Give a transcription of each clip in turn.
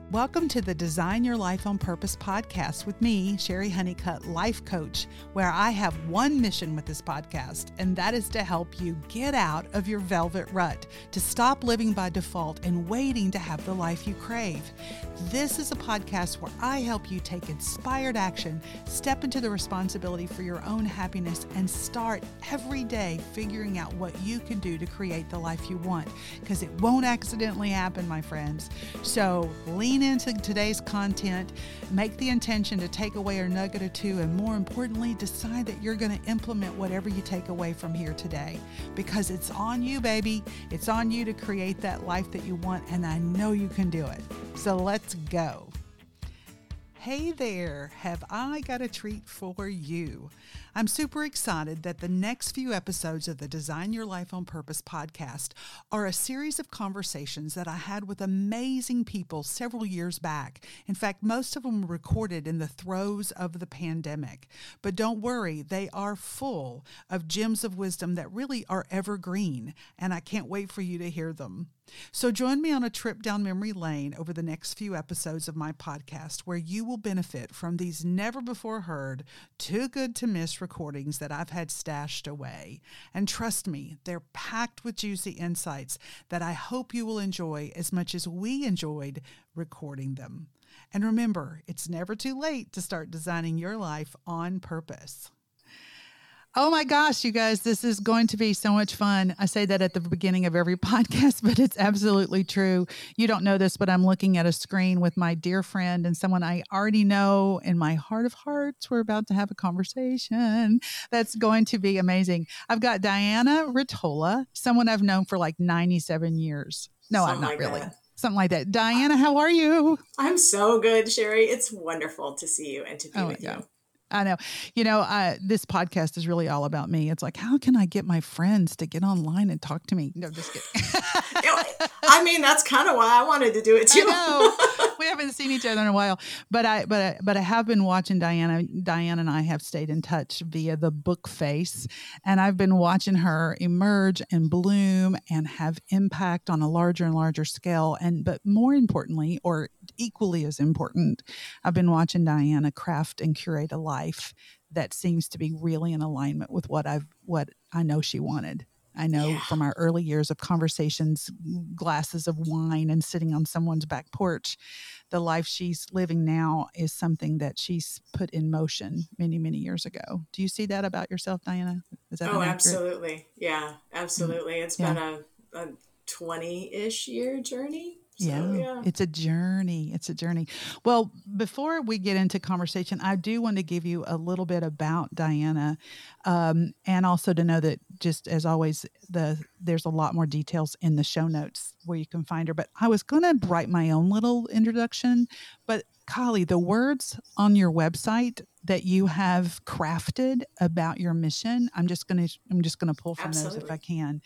Welcome to the Design Your Life on Purpose podcast with me, Sherry Honeycutt, life coach, where I have one mission with this podcast, and that is to help you get out of your velvet rut, to stop living by default and waiting to have the life you crave. This is a podcast where I help you take inspired action, step into the responsibility for your own happiness, and start every day figuring out what you can do to create the life you want, because it won't accidentally happen, my friends. So lean into today's content, make the intention to take away a nugget or two, and more importantly, decide that you're going to implement whatever you take away from here today, because it's on you, baby. It's on you to create that life that you want, and I know you can do it. So let's go. Hey there, have I got a treat for you? I'm super excited that the next few episodes of the Design Your Life on Purpose podcast are a series of conversations that I had with amazing people several years back. In fact, most of them were recorded in the throes of the pandemic. But don't worry, they are full of gems of wisdom that really are evergreen, and I can't wait for you to hear them. So join me on a trip down memory lane over the next few episodes of my podcast, where you will benefit from these never before heard, too good to miss recordings that I've had stashed away. And trust me, they're packed with juicy insights that I hope you will enjoy as much as we enjoyed recording them. And remember, it's never too late to start designing your life on purpose. Oh my gosh, you guys, this is going to be so much fun. I say that at the beginning of every podcast, but it's absolutely true. You don't know this, but I'm looking at a screen with my dear friend and someone I already know in my heart of hearts. We're about to have a conversation that's going to be amazing. I've got Diana Ritola, someone I've known for like 97 years. No, I'm not really. Something like that. Diana, how are you? I'm so good, Sherry. It's wonderful to see you and to be with you. I know. This podcast is really all about me. It's like, how can I get my friends to get online and talk to me? No, just kidding. I mean, that's kind of why I wanted to do it too. I know. We haven't seen each other in a while, but I have been watching Diana. Diana and I have stayed in touch via the book face, and I've been watching her emerge and bloom and have impact on a larger and larger scale. But more importantly, or equally as important, I've been watching Diana craft and curate a life that seems to be really in alignment with what I know she wanted. I know from our early years of conversations, glasses of wine and sitting on someone's back porch, the life she's living now is something that she's put in motion many, many years ago. Do you see that about yourself, Diana? Is that absolutely. Yeah, absolutely. It's been a 20-ish year journey. So, It's a journey. It's a journey. Well, before we get into conversation, I do want to give you a little bit about Diana, and also to know that, just as always, there's a lot more details in the show notes where you can find her. But I was going to write my own little introduction, but Kali, the words on your website that you have crafted about your mission, I'm just going to pull from those if I can.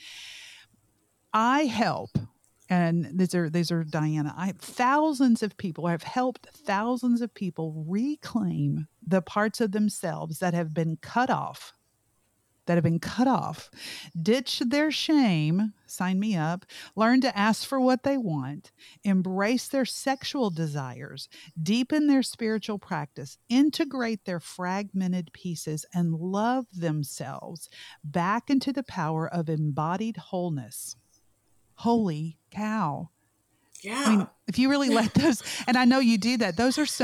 I help. And these are Diana. I have helped thousands of people reclaim the parts of themselves that have been cut off, ditch their shame, sign me up, learn to ask for what they want, embrace their sexual desires, deepen their spiritual practice, integrate their fragmented pieces, and love themselves back into the power of embodied wholeness. Holy cow. Yeah. I mean, if you really let those, and I know you do that, those are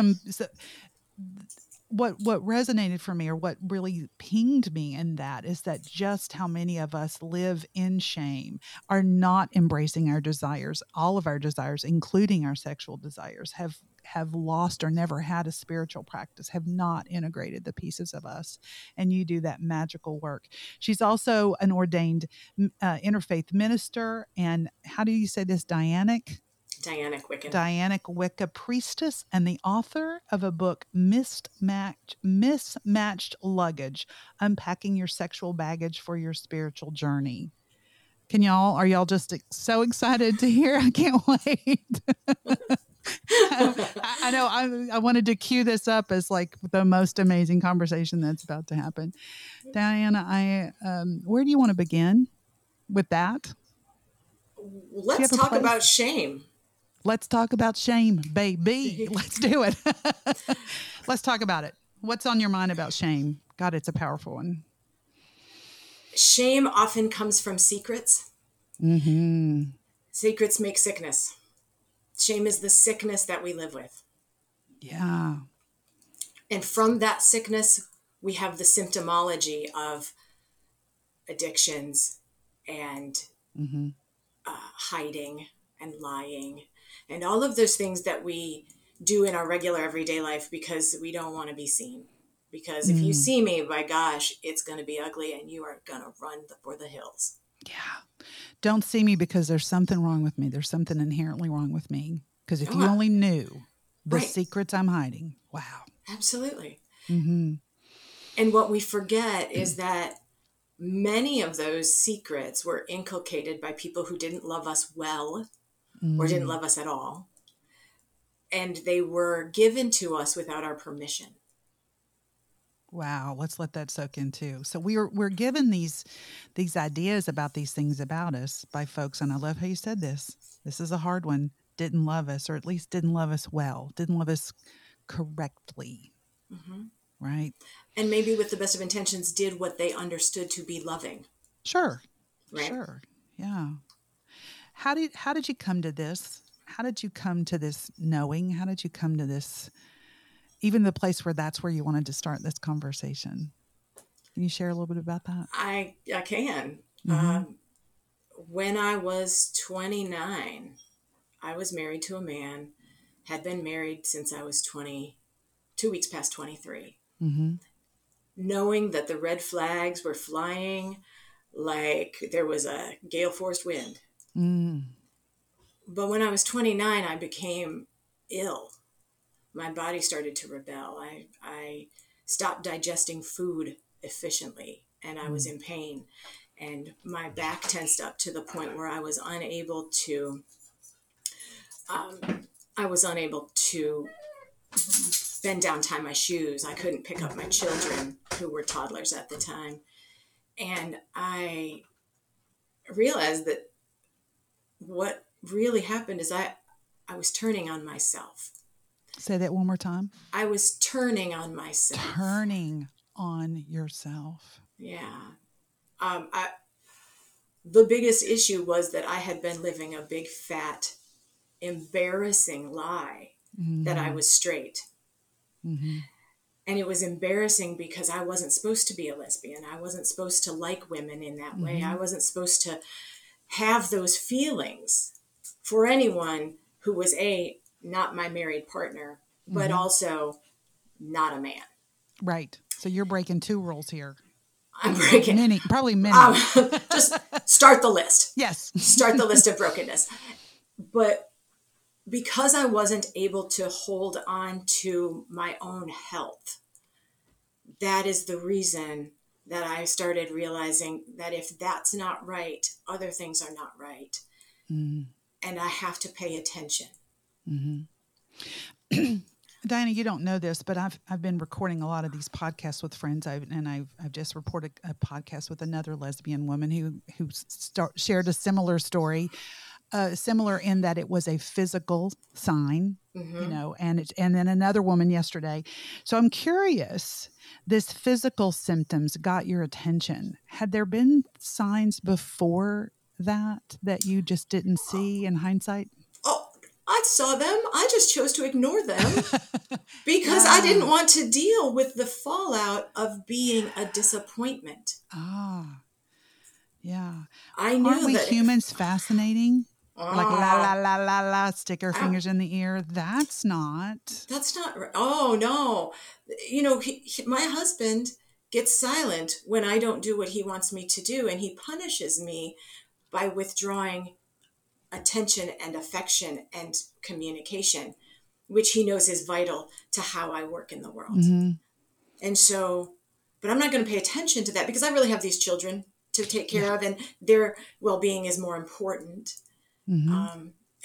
what resonated for me, or what really pinged me in that, is that just how many of us live in shame, are not embracing our desires. All of our desires, including our sexual desires, have lost or never had a spiritual practice, have not integrated the pieces of us. And you do that magical work. She's also an ordained interfaith minister. And how do you say this? Dianic Wicca priestess, and the author of a book, Mismatched Luggage, Unpacking Your Sexual Baggage for Your Spiritual Journey. Are y'all just so excited to hear? I can't wait. I know I wanted to cue this up as like the most amazing conversation that's about to happen. Diana, where do you want to begin with that? Let's talk about shame. Let's talk about shame, baby. Let's do it. Let's talk about it. What's on your mind about shame? God, it's a powerful one. Shame often comes from secrets. Mm-hmm. Secrets make sickness. Shame is the sickness that we live with. Yeah. And from that sickness, we have the symptomology of addictions and hiding and lying and all of those things that we do in our regular everyday life because we don't want to be seen. Because if you see me, by gosh, it's going to be ugly and you are going to run for the hills. Yeah. Don't see me because there's something wrong with me. There's something inherently wrong with me. Because if you only knew the secrets I'm hiding. Wow. Absolutely. Mm-hmm. And what we forget is that many of those secrets were inculcated by people who didn't love us well or didn't love us at all. And they were given to us without our permission. Wow, let's let that soak in too. So we're given these ideas about these things about us by folks, and I love how you said this. This is a hard one. Didn't love us, or at least didn't love us well. Didn't love us correctly. Mm-hmm. Right. And maybe with the best of intentions did what they understood to be loving. Sure. Right. Sure. Yeah. How did you come to this? How did you come to this knowing? How did you come to this, even the place where that's where you wanted to start this conversation? Can you share a little bit about that? I can. Mm-hmm. When I was 29, I was married to a man, had been married since I was 2 weeks past 23. Mm-hmm. Knowing that the red flags were flying like there was a gale force wind. Mm. But when I was 29, I became ill. My body started to rebel. I stopped digesting food efficiently, and I was in pain. And my back tensed up to the point where I was unable to bend down, tie my shoes. I couldn't pick up my children, who were toddlers at the time. And I realized that what really happened is I was turning on myself. Say that one more time. I was turning on myself. Turning on yourself. Yeah. The biggest issue was that I had been living a big, fat, embarrassing lie that I was straight. Mm-hmm. And it was embarrassing because I wasn't supposed to be a lesbian. I wasn't supposed to like women in that way. I wasn't supposed to have those feelings for anyone who was not my married partner, but also not a man. Right. So you're breaking two rules here. I'm breaking probably many. Just start the list. Yes. Start the list of brokenness. But because I wasn't able to hold on to my own health, that is the reason that I started realizing that if that's not right, other things are not right. Mm. And I have to pay attention. Mm-hmm. Diana, you don't know this, but I've been recording a lot of these podcasts with friends. I've just recorded a podcast with another lesbian woman who shared a similar story. Similar in that it was a physical sign, and then another woman yesterday. So I'm curious, this physical symptoms got your attention. Had there been signs before that you just didn't see in hindsight? Oh, I saw them. I just chose to ignore them because I didn't want to deal with the fallout of being a disappointment. Yeah. I knew Aren't we that humans fascinating? Like la, stick our fingers in the ear. That's not right. Oh no. My husband gets silent when I don't do what he wants me to do. And he punishes me by withdrawing attention and affection and communication, which he knows is vital to how I work in the world. Mm-hmm. And so, but I'm not going to pay attention to that because I really have these children to take care of, and their well-being is more important. Mm-hmm.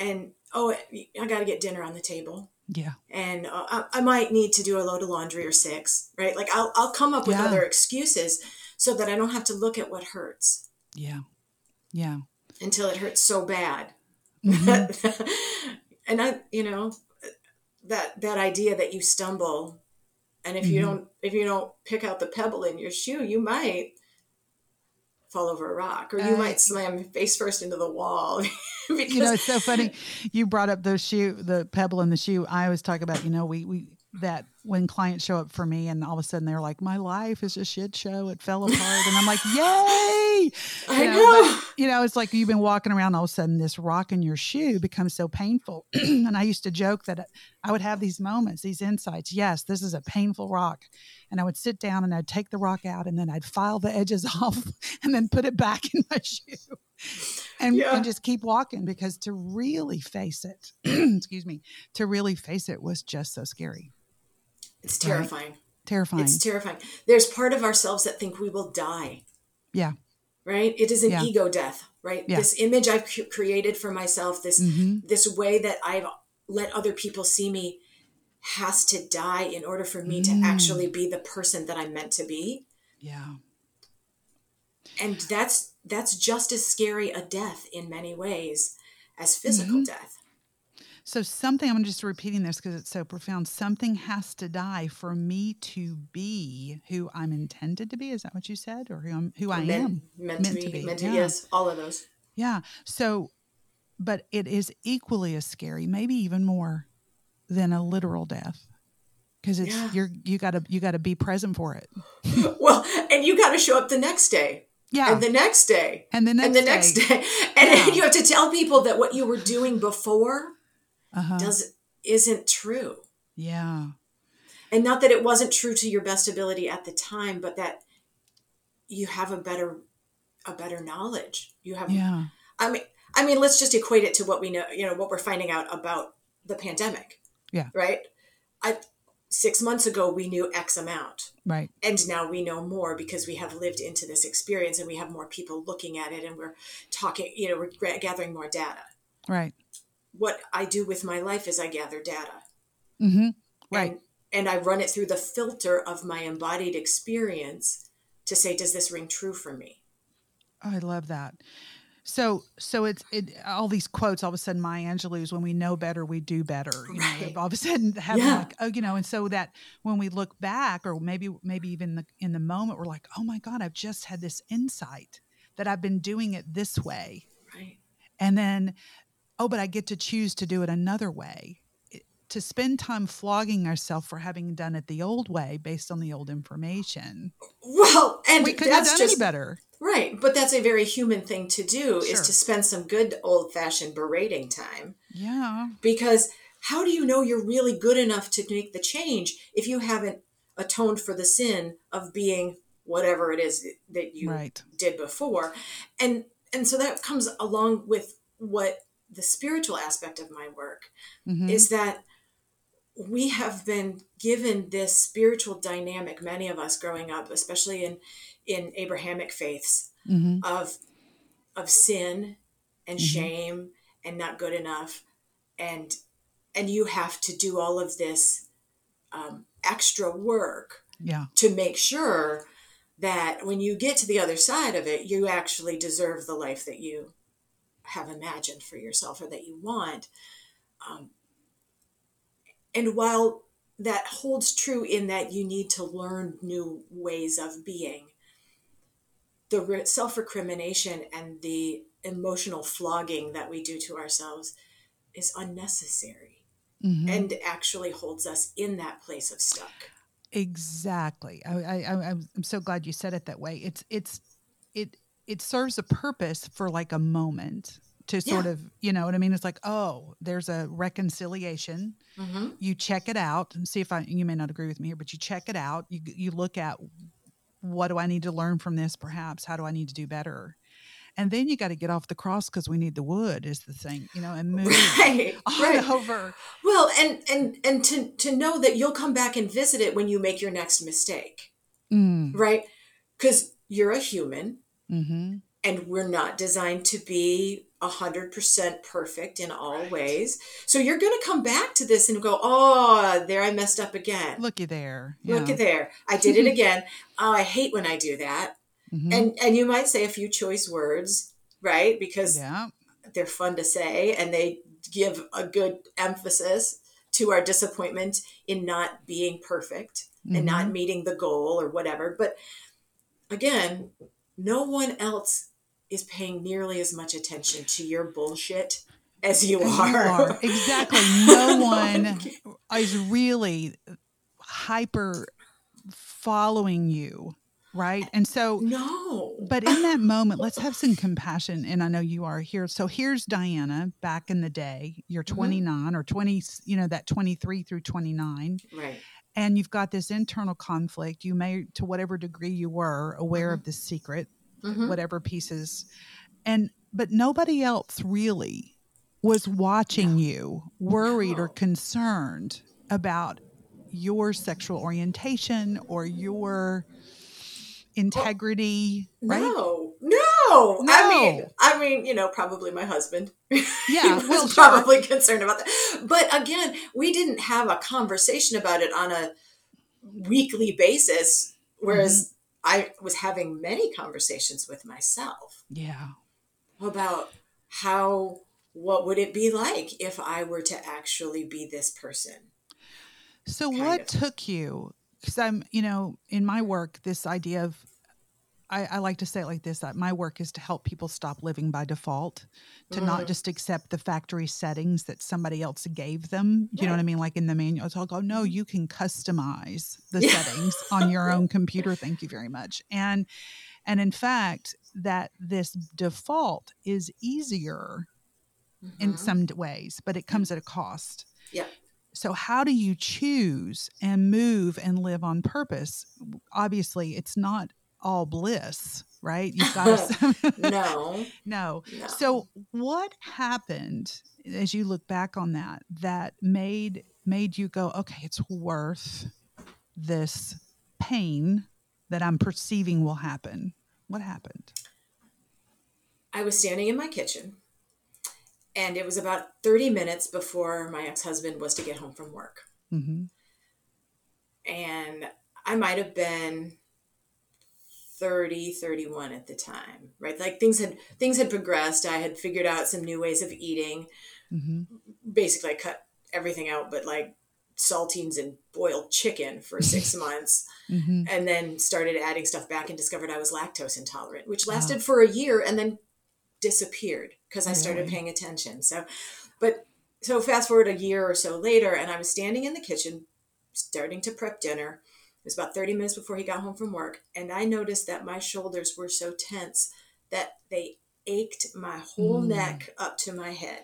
I got to get dinner on the table. Yeah. And I might need to do a load of laundry or 6, right? Like I'll come up with other excuses so that I don't have to look at what hurts. Yeah. Yeah. Until it hurts so bad. Mm-hmm. And that idea that you stumble, and if you don't pick out the pebble in your shoe, you might fall over a rock, or you might slam face first into the wall. Because it's so funny. You brought up the pebble in the shoe. I always talk about, we that when clients show up for me and all of a sudden they're like, my life is a shit show. It fell apart. And I'm like, yay. I know. But, it's like you've been walking around, all of a sudden this rock in your shoe becomes so painful. And I used to joke that I would have these moments, these insights. Yes, this is a painful rock. And I would sit down and I'd take the rock out and then I'd file the edges off and then put it back in my shoe and just keep walking, because to really face it, to really face it was just so scary. It's terrifying. Right? Terrifying. It's terrifying. There's part of ourselves that think we will die. Yeah. Right? It is an ego death, right? Yeah. This image I've created for myself, this way that I've let other people see me, has to die in order for me to actually be the person that I'm meant to be. Yeah. And that's just as scary a death in many ways as physical death. So I'm just repeating this because it's so profound. Something has to die for me to be who I'm intended to be. Is that what you said? Or who I am? Meant to be. Yes, all of those. Yeah. So, but it is equally as scary, maybe even more, than a literal death. Because it's you gotta be present for it. Well, and you gotta show up the next day. Yeah. And the next day. And the next day. And you have to tell people that what you were doing before isn't true. Yeah. And not that it wasn't true to your best ability at the time, but that you have a better knowledge. You have I mean, let's just equate it to what we know, what we're finding out about the pandemic. Yeah. Right? 6 months ago, we knew X amount. Right. And now we know more because we have lived into this experience and we have more people looking at it and we're talking, we're gathering more data. Right. What I do with my life is I gather data. Mm-hmm. Right. And I run it through the filter of my embodied experience to say, does this ring true for me? Oh, I love that. So it's all these quotes, all of a sudden Maya Angelou's, when we know better, we do better. All of a sudden having and so that when we look back, or maybe even in the moment, we're like, oh my God, I've just had this insight that I've been doing it this way. Right. And then, but I get to choose to do it another way. To spend time flogging ourselves for having done it the old way based on the old information. Well, and we couldn't have done any better. Right. But that's a very human thing to do, is to spend some good old-fashioned berating time. Yeah. Because how do you know you're really good enough to make the change if you haven't atoned for the sin of being whatever it is that you did before? And so that comes along with what the spiritual aspect of my work is, that we have been given this spiritual dynamic, many of us growing up, especially in Abrahamic faiths, of sin and shame and not good enough. And you have to do all of this extra work to make sure that when you get to the other side of it, you actually deserve the life that you have imagined for yourself or that you want. And while that holds true in that you need to learn new ways of being, the self-recrimination and the emotional flogging that we do to ourselves is unnecessary and actually holds us in that place of stuck. Exactly. I'm so glad you said it that way. It serves a purpose for like a moment to sort of, you know what I mean? It's like, oh, there's a reconciliation. You check it out and see if you may not agree with me here, but you check it out. You look at, what do I need to learn from this? Perhaps, how do I need to do better? And then you got to get off the cross, because we need the wood is the thing, and move over. Well, and to know that you'll come back and visit it when you make your next mistake, right? Because you're a human, and we're not designed to be 100% perfect in all ways. So you're going to come back to this and go, oh, there I messed up again. Looky there. Look at there. I did it again. Oh, I hate when I do that. And you might say a few choice words, right? Because they're fun to say and they give a good emphasis to our disappointment in not being perfect and not meeting the goal or whatever. But again, no one else is paying nearly as much attention to your bullshit as you are. Exactly. No one is really hyper following you. Right. And so, no, but in that moment, let's have some compassion. And I know you are here. So here's Diana back in the day. You're 29 or 20, that 23 through 29. Right. And you've got this internal conflict. You may, to whatever degree you were aware of this secret, whatever pieces. But nobody else really was watching you, worried or concerned about your sexual orientation or your integrity, right? No. I mean, probably my husband. Yeah, he was probably concerned about that. But again, we didn't have a conversation about it on a weekly basis, whereas I was having many conversations with myself. Yeah. About what would it be like if I were to actually be this person? So what took you? Because I'm, in my work, this idea of, I like to say it like this, that my work is to help people stop living by default, to not just accept the factory settings that somebody else gave them. You know what I mean? Like in the manual, I'll go, no, you can customize the settings on your own computer. Thank you very much. And in fact, that this default is easier in some ways, but it comes at a cost. Yeah. So how do you choose and move and live on purpose? Obviously, it's not all bliss, right? You've got to no. So what happened as you look back on that made you go, okay, it's worth this pain that I'm perceiving will happen? What happened? I was standing in my kitchen, and it was about 30 minutes before my ex-husband was to get home from work. And I might have been 30, 31 at the time, right? Like things had progressed. I had figured out some new ways of eating. Basically, I cut everything out but like saltines and boiled chicken for 6 months, and then started adding stuff back and discovered I was lactose intolerant, which lasted for a year and then disappeared because I started paying attention. So fast forward a year or so later, and I was standing in the kitchen starting to prep dinner. It was about 30 minutes before he got home from work, and I noticed that my shoulders were so tense that they ached my whole neck up to my head.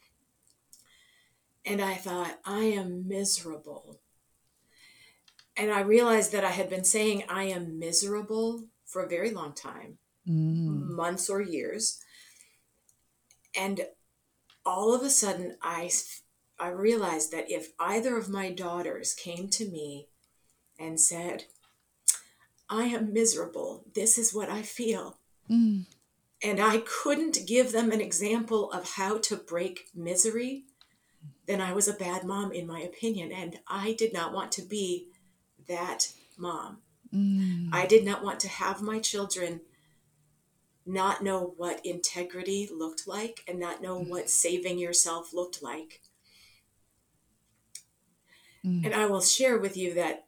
And I thought, I am miserable. And I realized that I had been saying I am miserable for a very long time, months or years. And all of a sudden, I realized that if either of my daughters came to me and said, I am miserable, this is what I feel, and I couldn't give them an example of how to break misery, then I was a bad mom, in my opinion. And I did not want to be that mom. I did not want to have my children not know what integrity looked like and not know what saving yourself looked like. And I will share with you that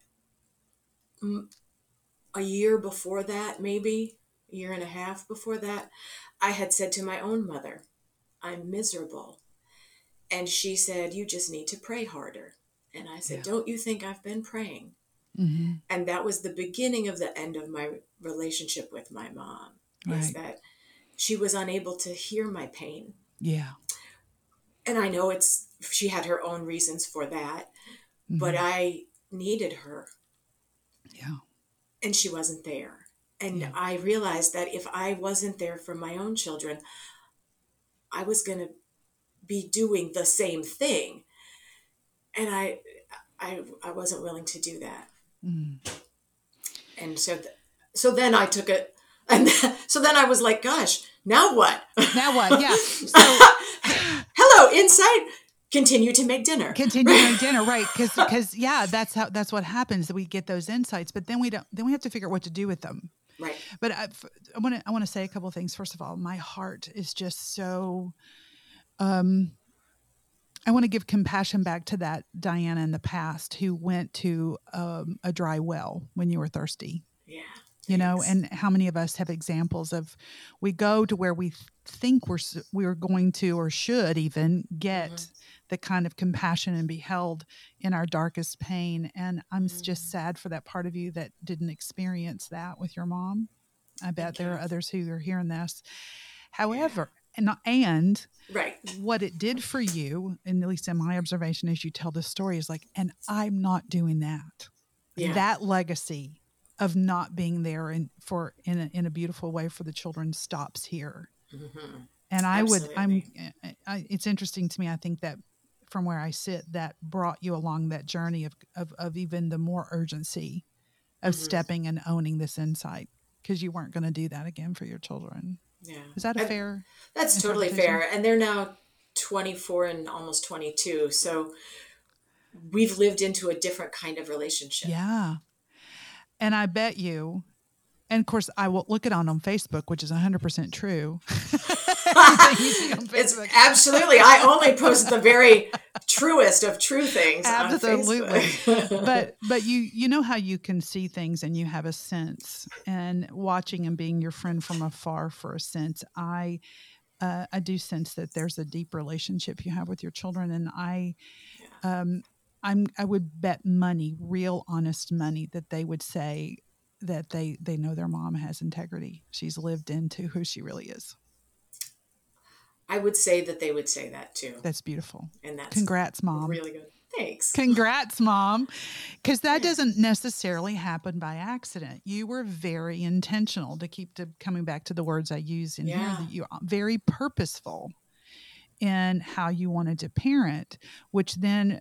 a year before that, maybe a year and a half before that, I had said to my own mother, I'm miserable. And she said, you just need to pray harder. And I said, don't you think I've been praying? And that was the beginning of the end of my relationship with my mom, is that she was unable to hear my pain. Yeah. And I know she had her own reasons for that, but I needed her. Yeah. And she wasn't there. And I realized that if I wasn't there for my own children, I was going to be doing the same thing. And I wasn't willing to do that. And so then I took it. And so then I was like, gosh, now what? Now what? Yeah. So, hello, insight. Continue to make dinner. Continue to make dinner, right? Because that's what happens. That we get those insights, but then we have to figure out what to do with them. Right. But I want to say a couple of things. First of all, my heart is just so I want to give compassion back to that Diana in the past who went to a dry well when you were thirsty. Yeah. You know, Thanks. and how many of us have examples of we go to where we think we're going to or should even get the kind of compassion and be held in our darkest pain. And I'm just sad for that part of you that didn't experience that with your mom. I bet there are others who are hearing this. However, and Right. what it did for you, and at least in my observation as you tell this story, is like, and I'm not doing that. Yeah. That legacy of not being there in a beautiful way for the children stops here. Mm-hmm. And it's interesting to me. I think that from where I sit, that brought you along that journey of even the more urgency of stepping and owning this insight, because you weren't going to do that again for your children. Yeah. Is that a fair? That's totally fair. And they're now 24 and almost 22. So we've lived into a different kind of relationship. Yeah. And I bet you, and of course I will look it on Facebook, which is 100% true. It's absolutely. I only post the very truest of true things. Absolutely. On Facebook. but you know how you can see things and you have a sense, and watching and being your friend from afar for a sense, I do sense that there's a deep relationship you have with your children. And I would bet money, real honest money, that they would say that they know their mom has integrity. She's lived into who she really is. I would say that they would say that too. That's beautiful. And that's congrats, Mom. Really good. Thanks. Congrats, Mom. Because that doesn't necessarily happen by accident. You were very intentional, to keep coming back to the words I use in here, that you are very purposeful in how you wanted to parent, which then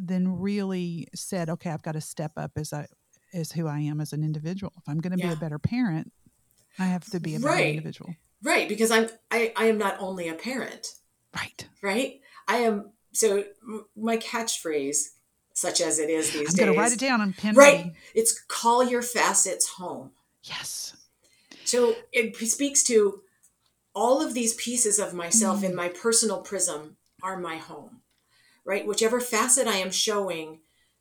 really said, okay, I've got to step up as who I am as an individual. If I'm going to be a better parent, I have to be a better individual. Right. Because I am not only a parent. Right. Right. I am. So my catchphrase, such as it is these days. I'm going to write it down on pen. Right. It's call your facets home. Yes. So it speaks to all of these pieces of myself in my personal prism are my home, right? Whichever facet I am showing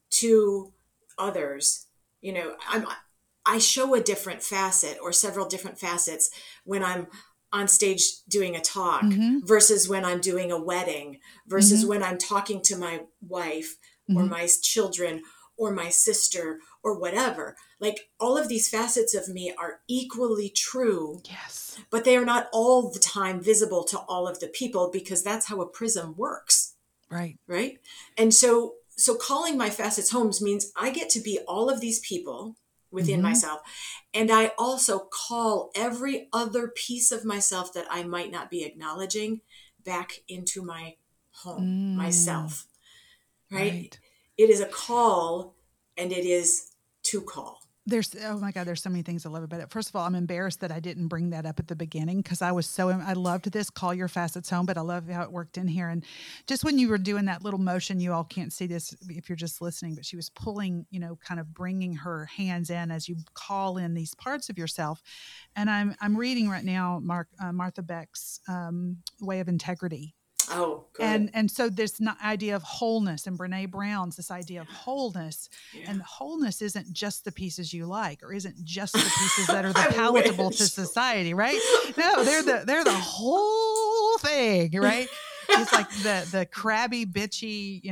to others, you know, I show a different facet or several different facets when I'm on stage doing a talk versus when I'm doing a wedding versus when I'm talking to my wife or my children or my sister or whatever. Like, all of these facets of me are equally true. Yes. But they are not all the time visible to all of the people, because that's how a prism works. Right. Right. And so calling my facets homes means I get to be all of these people within myself. And I also call every other piece of myself that I might not be acknowledging back into my home, myself. Right? It is a call, and it is to call. Oh my God, there's so many things I love about it. First of all, I'm embarrassed that I didn't bring that up at the beginning, because I loved this, call your facets home, but I love how it worked in here. And just when you were doing that little motion, you all can't see this if you're just listening, but she was pulling, kind of bringing her hands in as you call in these parts of yourself. And I'm reading right now Martha Beck's Way of Integrity. Oh, good. And so this idea of wholeness, and Brene Brown's this idea of wholeness, and wholeness isn't just the pieces you like, or isn't just the pieces that are palatable to society, right? No, they're the whole thing, right? It's like the crabby, bitchy,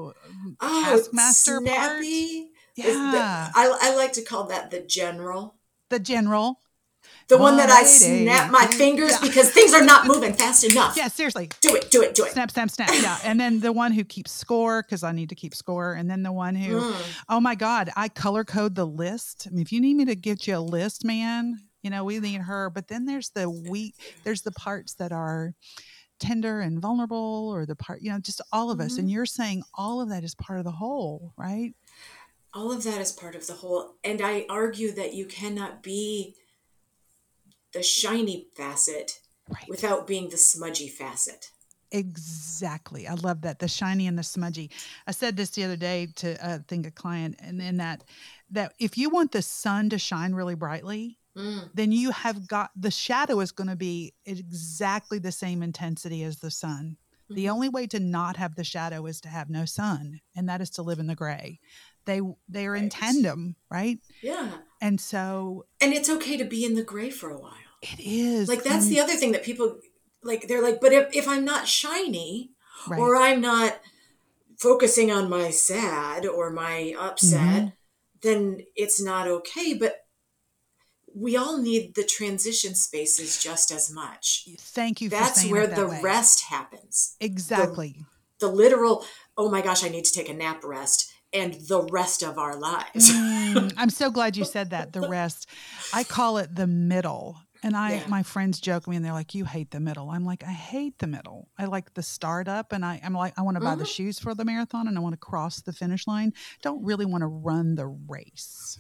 taskmaster snappy part. Yeah, I like to call that the general. The general. The one that I snap my fingers because things are not moving fast enough. Yeah, seriously. Do it. Snap, snap, snap. Yeah. And then the one who keeps score, because I need to keep score. And then the one who, oh my God, I color code the list. I mean, if you need me to get you a list, man, we need her. But then there's the parts that are tender and vulnerable, or the part, just all of us. And you're saying all of that is part of the whole, right? All of that is part of the whole. And I argue that you cannot be the shiny facet without being the smudgy facet. Exactly. I love that. The shiny and the smudgy. I said this the other day to I think a client, and in that if you want the sun to shine really brightly, then you have got, the shadow is going to be exactly the same intensity as the sun. The only way to not have the shadow is to have no sun, and that is to live in the gray. They are in tandem, right? Yeah. And so, and it's okay to be in the gray for a while. it is. Like, that's the other thing that people, like, they're like, but if I'm not shiny, right. or I'm not focusing on my sad or my upset, then it's not okay. But we all need the transition spaces just as much. Thank you for That's saying where it that the way. rest happens. Exactly. The literal, oh my gosh, I need to take a nap rest, and the rest of our lives. I'm so glad you said that, the rest. I call it the middle. And my friends joke me and they're like, you hate the middle. I'm like, I hate the middle. I like the start up, and I'm like, I want to buy the shoes for the marathon, and I want to cross the finish line. Don't really want to run the race.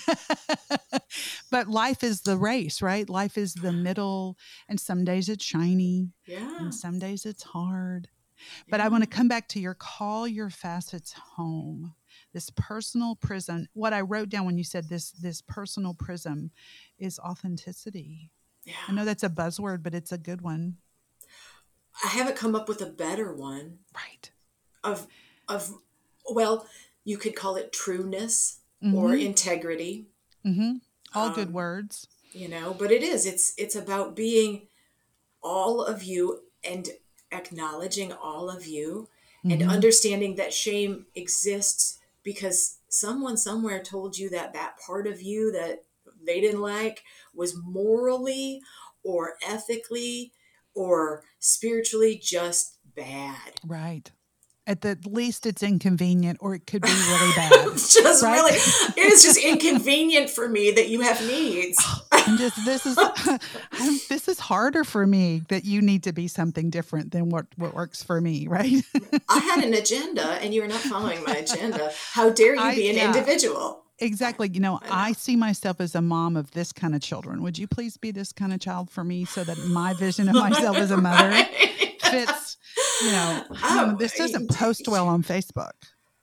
But life is the race, right? Life is the middle, and some days it's shiny, and some days it's hard. But I want to come back to call your facets home. This personal prism. What I wrote down when you said this personal prism is authenticity. Yeah. I know that's a buzzword, but it's a good one. I haven't come up with a better one. Right. Well, you could call it trueness or integrity. All good words. But it's about being all of you and acknowledging all of you and understanding that shame exists because someone somewhere told you that part of you that they didn't like was morally or ethically or spiritually just bad. Right. At the least, it's inconvenient, or it could be really bad. It is just inconvenient for me that you have needs. This is harder for me that you need to be something different than what works for me, right? I had an agenda, and you are not following my agenda. How dare you be an individual? Exactly. I see myself as a mom of this kind of children. Would you please be this kind of child for me so that my vision of myself as a mother fits? This doesn't post well on Facebook.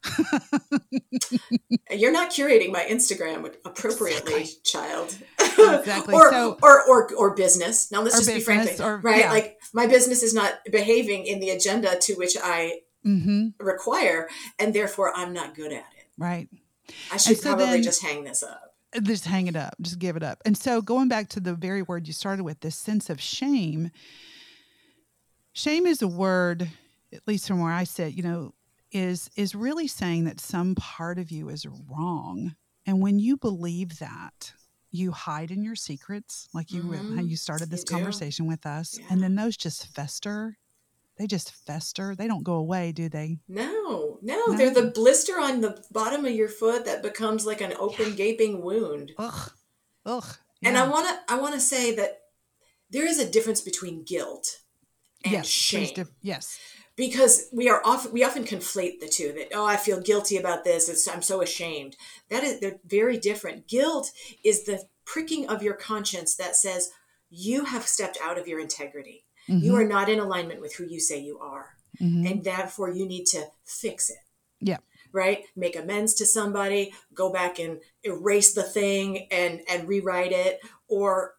You're not curating my Instagram appropriately, child. Exactly. or business. Now let's just be frank, right? Yeah. Like, my business is not behaving in the agenda to which I require, and therefore I'm not good at it. Right. I should probably just hang this up. Just hang it up. Just give it up. And so, going back to the very word you started with, this sense of shame. Shame is a word, at least from where I sit, is really saying that some part of you is wrong. And when you believe that, you hide in your secrets, like how you started this conversation with us. Yeah. And then those just fester. They just fester. They don't go away, do they? No. They're the blister on the bottom of your foot that becomes like an open, gaping wound. Ugh. Yeah. And I want to say that there is a difference between guilt and shame. Yes. Because we often conflate the two. That, I feel guilty about this. I'm so ashamed. They're very different. Guilt is the pricking of your conscience that says you have stepped out of your integrity. You are not in alignment with who you say you are. And therefore you need to fix it. Yeah. Right? Make amends to somebody, go back and erase the thing and rewrite it, or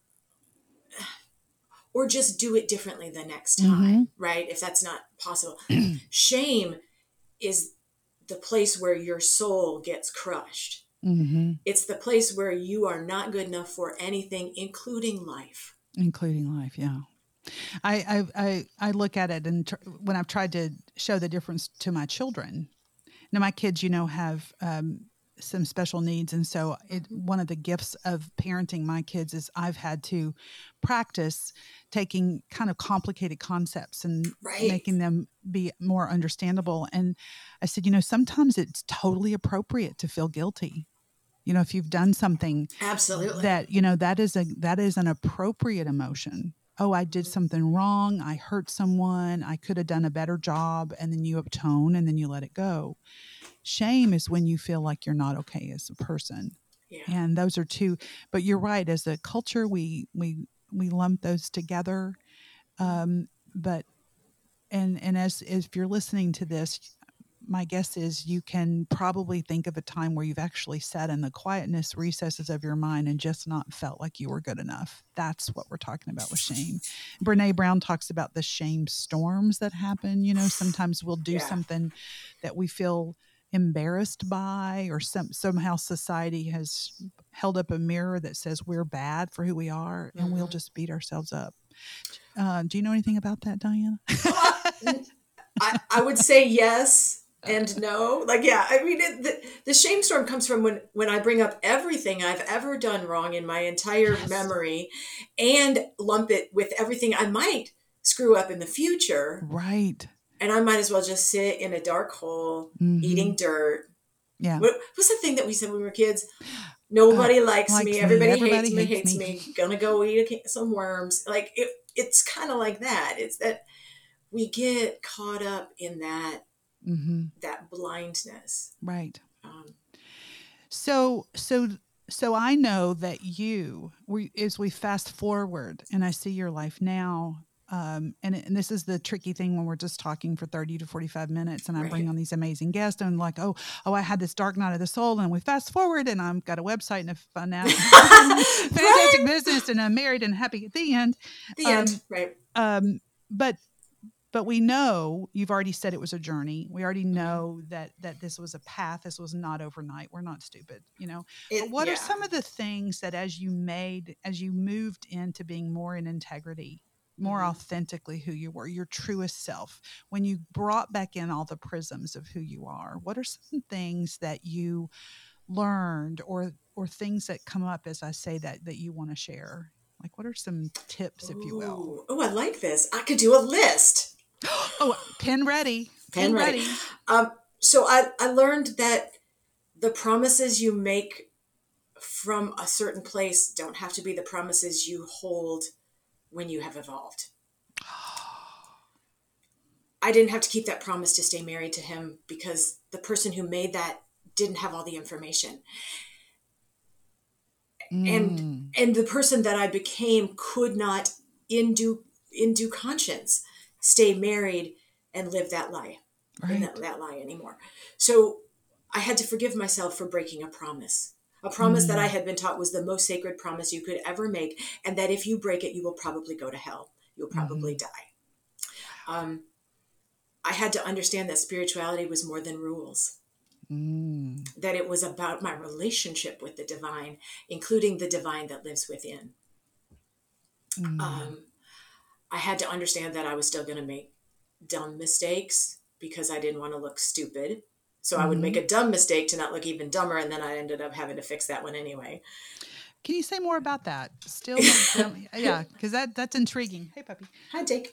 just do it differently the next time, right? If that's not possible. Shame is the place where your soul gets crushed. It's the place where you are not good enough for anything, including life. Yeah. I look at it, and when I've tried to show the difference to my children. Now, my kids, have some special needs. And so one of the gifts of parenting my kids is I've had to practice taking kind of complicated concepts and making them be more understandable. And I said, sometimes it's totally appropriate to feel guilty. If you've done something absolutely that, that is an appropriate emotion. Oh, I did something wrong. I hurt someone. I could have done a better job. And then you atone, and then you let it go. Shame is when you feel like you're not okay as a person. Yeah. And those are two, but you're right. As a culture, we lump those together. But, and as if you're listening to this, my guess is you can probably think of a time where you've actually sat in the quietness recesses of your mind and just not felt like you were good enough. That's what we're talking about with shame. Brene Brown talks about the shame storms that happen. Sometimes we'll do something that we feel embarrassed by, or somehow society has held up a mirror that says we're bad for who we are, and we'll just beat ourselves up. Do you know anything about that, Diana? I would say yes and no. I mean, the shame storm comes from when I bring up everything I've ever done wrong in my entire memory and lump it with everything I might screw up in the future. Right. And I might as well just sit in a dark hole eating dirt. Yeah. What was the thing that we said when we were kids? Nobody likes me. Everybody hates me. Gonna go eat some worms. It's kind of like that. It's that we get caught up in that that blindness. Right. So I know that as we fast forward and I see your life now, and this is the tricky thing when we're just talking for 30 to 45 minutes and I bring on these amazing guests and like, oh, I had this dark night of the soul, and we fast forward and I've got a website and a fantastic business and I'm married and happy at the end. Right. But we know, you've already said it was a journey. We already know that this was a path. This was not overnight. We're not stupid, But what are some of the things that as you moved into being more in integrity, more authentically who you were, your truest self, when you brought back in all the prisms of who you are, what are some things that you learned or things that come up as I say that you want to share? Like, what are some tips, if you will? Oh, I like this. I could do a list. Oh, pen ready. Pen ready. So I learned that the promises you make from a certain place don't have to be the promises you hold when you have evolved. I didn't have to keep that promise to stay married to him because the person who made that didn't have all the information. And the person that I became could not in due conscience stay married and live that lie, that lie anymore. So I had to forgive myself for breaking a promise that I had been taught was the most sacred promise you could ever make. And that if you break it, you will probably go to hell. You'll probably die. I had to understand that spirituality was more than rules. That it was about my relationship with the divine, including the divine that lives within. I had to understand that I was still going to make dumb mistakes because I didn't want to look stupid. So I would make a dumb mistake to not look even dumber, and then I ended up having to fix that one anyway. Can you say more about that? Still, yeah, because that's intriguing. Hey, puppy. Hi, Jake.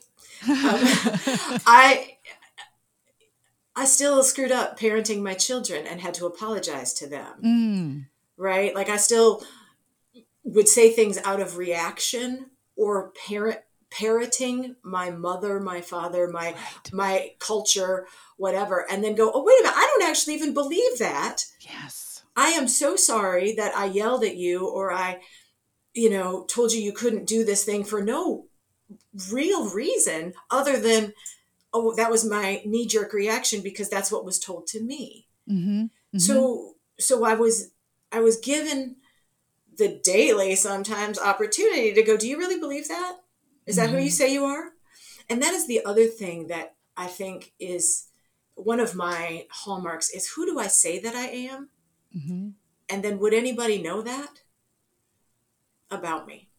I still screwed up parenting my children and had to apologize to them. Right? Like I still would say things out of reaction or parroting my mother, my father, my culture, whatever, and then go, oh, wait a minute, I don't actually even believe that. Yes. I am so sorry that I yelled at you or I, told you couldn't do this thing for no real reason other than, oh, that was my knee-jerk reaction because that's what was told to me. So I was given the daily sometimes opportunity to go, do you really believe that? Is that who you say you are? And that is the other thing that I think is one of my hallmarks is who do I say that I am? And then would anybody know that about me?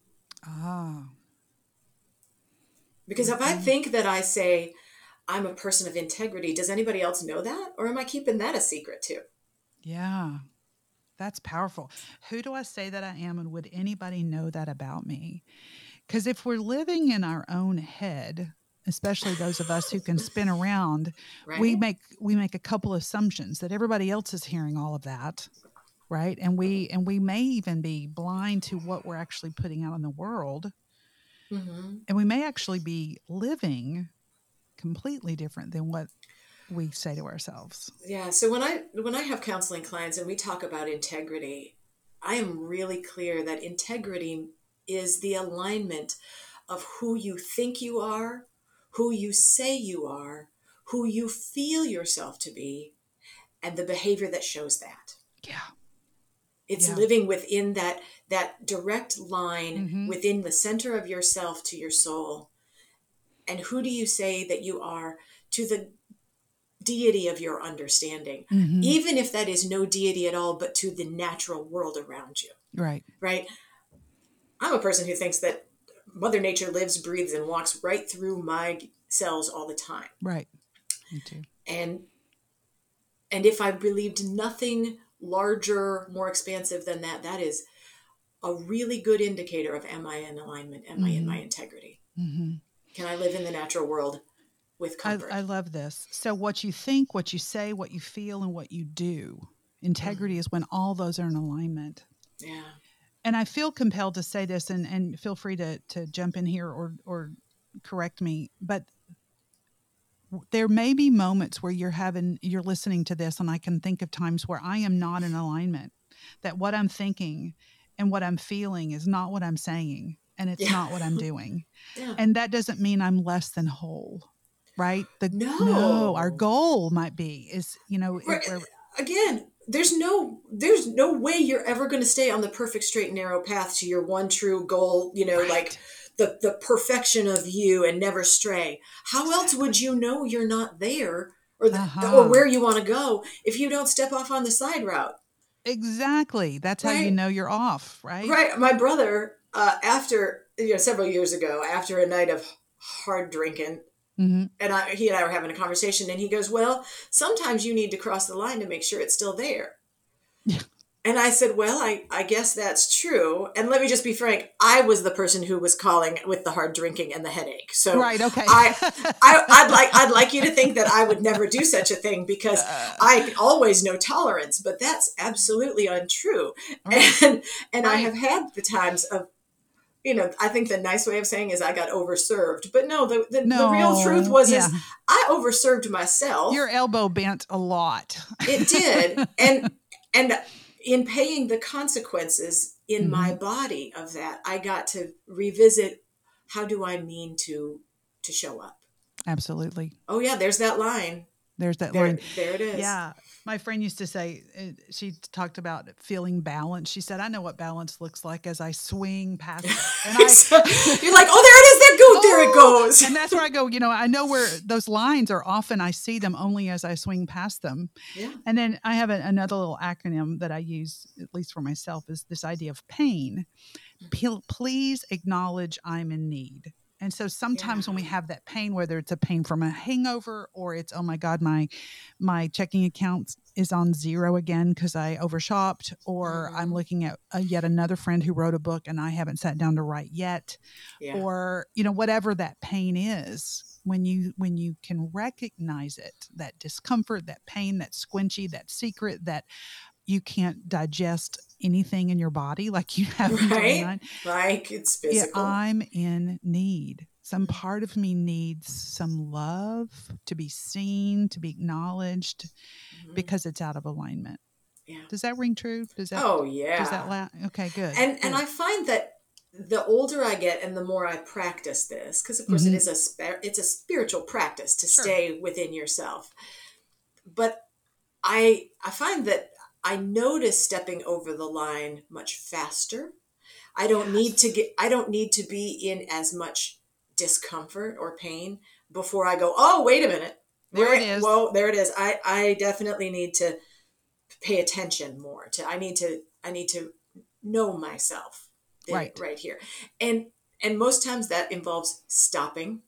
Because if I think that I say I'm a person of integrity, does anybody else know that? Or am I keeping that a secret too? Yeah, that's powerful. Who do I say that I am, and would anybody know that about me? Because if we're living in our own head, especially those of us who can spin around, we make a couple assumptions that everybody else is hearing all of that, right? And we may even be blind to what we're actually putting out in the world. And we may actually be living completely different than what we say to ourselves. Yeah. So when I have counseling clients and we talk about integrity, I am really clear that integrity is the alignment of who you think you are, who you say you are, who you feel yourself to be and the behavior that shows that. Yeah. It's living within that direct line within the center of yourself to your soul. And who do you say that you are to the deity of your understanding, even if that is no deity at all, but to the natural world around you. Right. Right. I'm a person who thinks that Mother Nature lives, breathes, and walks right through my cells all the time. Right. Me too. And if I believed nothing larger, more expansive than that, that is a really good indicator of, am I in alignment? Am I in my integrity? Can I live in the natural world with comfort? I love this. So what you think, what you say, what you feel, and what you do. Integrity is when all those are in alignment. Yeah. And I feel compelled to say this, and feel free to jump in here or correct me, but there may be moments where you're listening to this, and I can think of times where I am not in alignment, that what I'm thinking and what I'm feeling is not what I'm saying, and it's not what I'm doing. And that doesn't mean I'm less than whole, right? No, our goal might be is, again, there's no way you're ever going to stay on the perfect straight and narrow path to your one true goal, like the perfection of you and never stray. How else would you know you're not there or where you want to go if you don't step off on the side route? Exactly. That's how you know you're off, right? Right. My brother, after, several years ago, after a night of hard drinking, and he and I were having a conversation, and he goes, well, sometimes you need to cross the line to make sure it's still there. And I said, well, I guess that's true. And let me just be frank. I was the person who was calling with the hard drinking and the headache. So right, okay. I'd like you to think that I would never do such a thing because I always know tolerance, but that's absolutely untrue. Right. And I have had the times of, I think the nice way of saying is I got overserved, but no, the real truth was is I overserved myself. Your elbow bent a lot. It did. And in paying the consequences in my body of that, I got to revisit, how do I mean to show up? Absolutely. Oh yeah, there's that line. There's that line. There it is. Yeah. My friend used to say, she talked about feeling balance. She said, I know what balance looks like as I swing past it. And you're like, oh, there it is. There it goes. And that's where I go, I know where those lines are often, I see them only as I swing past them. Yeah. And then I have another little acronym that I use, at least for myself, is this idea of pain. Please acknowledge I'm in need. And so sometimes when we have that pain, whether it's a pain from a hangover or it's, oh my God, my checking account is on zero again because I overshopped, or I'm looking at yet another friend who wrote a book and I haven't sat down to write yet, or, whatever that pain is, when you can recognize it, that discomfort, that pain, that squinchy, that secret, that you can't digest anything in your body like you have. Right. Like it's physical. Yeah, I'm in need. Some part of me needs some love, to be seen, to be acknowledged, because it's out of alignment. Yeah. Does that ring true? Does that? Oh yeah. Does that okay, good. And I find that the older I get and the more I practice this, because of course it's a spiritual practice to stay within yourself. But I find that I notice stepping over the line much faster. I don't need to be in as much discomfort or pain before I go, oh, wait a minute. There it is. Whoa, there it is. I definitely need to pay attention more I need to know myself right here. And most times that involves stopping.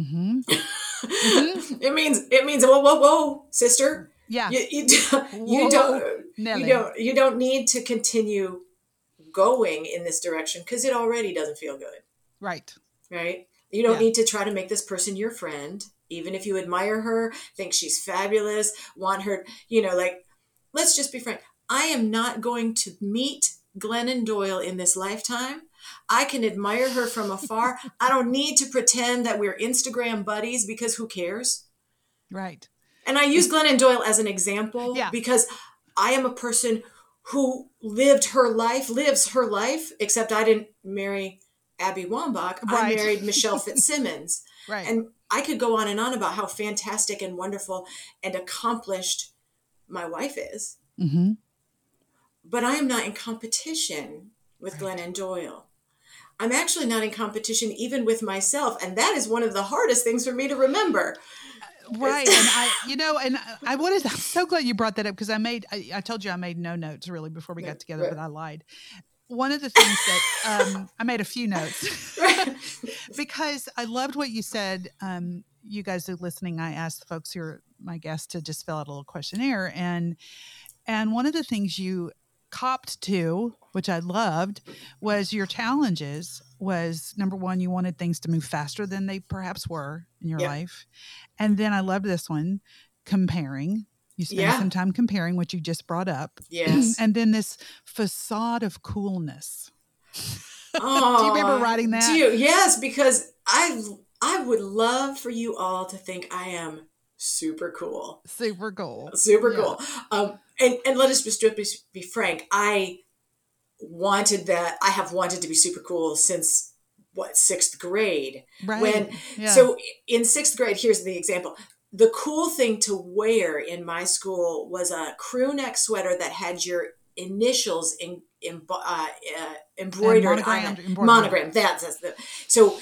It means, whoa, sister. Yeah. You don't need to continue going in this direction because it already doesn't feel good. Right. You don't need to try to make this person your friend, even if you admire her, think she's fabulous, want her, let's just be frank. I am not going to meet Glennon Doyle in this lifetime. I can admire her from afar. I don't need to pretend that we're Instagram buddies because who cares? Right. And I use Glennon Doyle as an example because I am a person who lives her life, except I didn't marry Abby Wambach. I married Michelle Fitzsimmons. Right. And I could go on and on about how fantastic and wonderful and accomplished my wife is. Mm-hmm. But I am not in competition with Right. Glennon Doyle. I'm actually not in competition even with myself. And that is one of the hardest things for me to remember. Right. And I wanted, I'm so glad you brought that up because I told you I made no notes really before we got together, but I lied. One of the things that I made a few notes because I loved what you said. You guys are listening. I asked the folks who are my guests to just fill out a little questionnaire. And one of the things you copped to, which I loved, was your challenges was number one, you wanted things to move faster than they perhaps were in your life. And then I loved this one, comparing. You spend some time comparing, which you just brought up. Yes. And then this facade of coolness. Oh, do you remember writing that? Yes, because I would love for you all to think I am super cool. Super cool. Super cool. And let us just be frank. I wanted that. I have wanted to be super cool since sixth grade. Right. So in sixth grade, here's the example. The cool thing to wear in my school was a crew neck sweater that had your initials embroidered on it. Monogram. So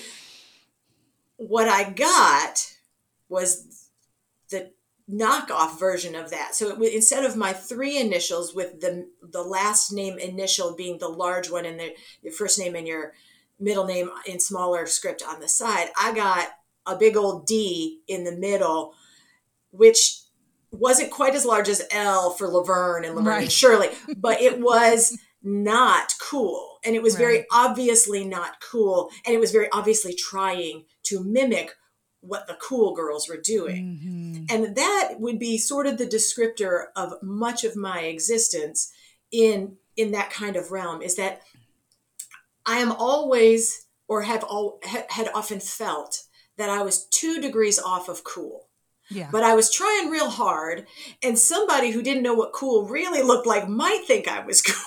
what I got was the knockoff version of that. So instead of my 3 initials with the last name initial being the large one and your first name and your middle name in smaller script on the side, I got a big old D in the middle, which wasn't quite as large as L for Laverne and Laverne and Shirley, but it was not cool. And it was very obviously not cool. And it was very obviously trying to mimic what the cool girls were doing. And that would be sort of the descriptor of much of my existence in that kind of realm, is that I am always, or had often felt that I was 2 degrees off of cool. Yeah. But I was trying real hard, and somebody who didn't know what cool really looked like might think I was cool.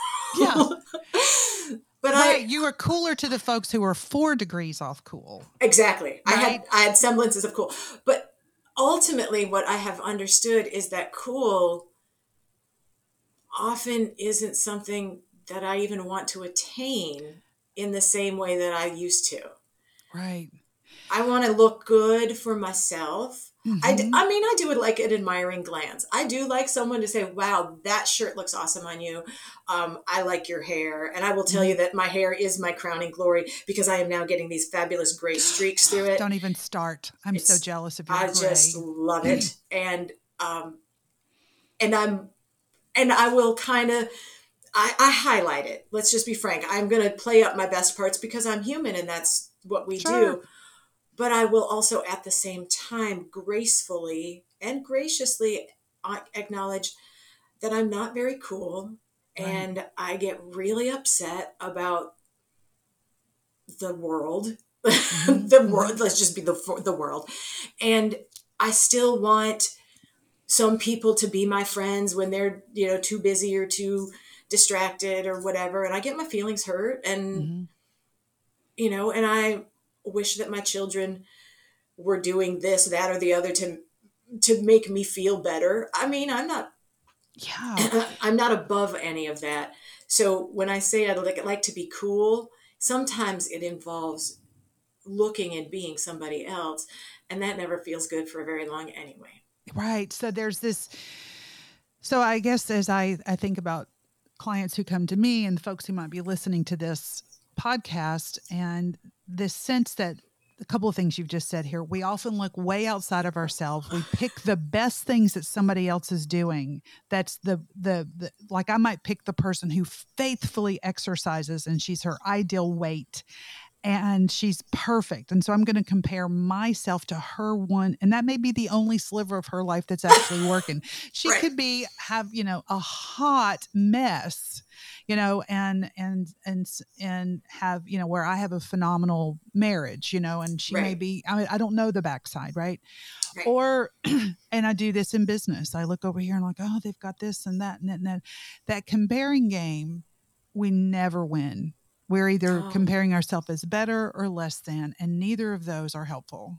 Yeah. But you were cooler to the folks who were 4 degrees off cool. Exactly. Right? I had semblances of cool. But ultimately what I have understood is that cool often isn't something that I even want to attain in the same way that I used to. Right. I want to look good for myself. I mean, I do it like an admiring glance. I do like someone to say, wow, that shirt looks awesome on you. I like your hair. And I will tell you that my hair is my crowning glory because I am now getting these fabulous gray streaks through it. Don't even start. I'm so jealous of your gray. I just love it. And I will kind of, I highlight it. Let's just be frank. I'm going to play up my best parts because I'm human and that's what we do. But I will also at the same time gracefully and graciously acknowledge that I'm not very cool. Right. And I get really upset about the world. The world, let's just be the world. And I still want some people to be my friends when they're, too busy or too distracted or whatever. And I get my feelings hurt and, and I wish that my children were doing this, that, or the other to make me feel better. I mean, I'm not above any of that. So when I say I'd like to be cool, sometimes it involves looking and being somebody else. And that never feels good for very long anyway. Right. So there's this. So I guess as I think about clients who come to me and folks who might be listening to this podcast and this sense that a couple of things you've just said here, we often look way outside of ourselves. We pick the best things that somebody else is doing. That's the like I might pick the person who faithfully exercises and she's her ideal weight and she's perfect. And so I'm going to compare myself to her one. And that may be the only sliver of her life that's actually working. She could have, a hot mess, and have, where I have a phenomenal marriage, and she may be, I don't know the backside. Right. Or, and I do this in business. I look over here and I'm like, oh, they've got this and that and that and that. That comparing game, we never win. We're either comparing ourselves as better or less than, and neither of those are helpful.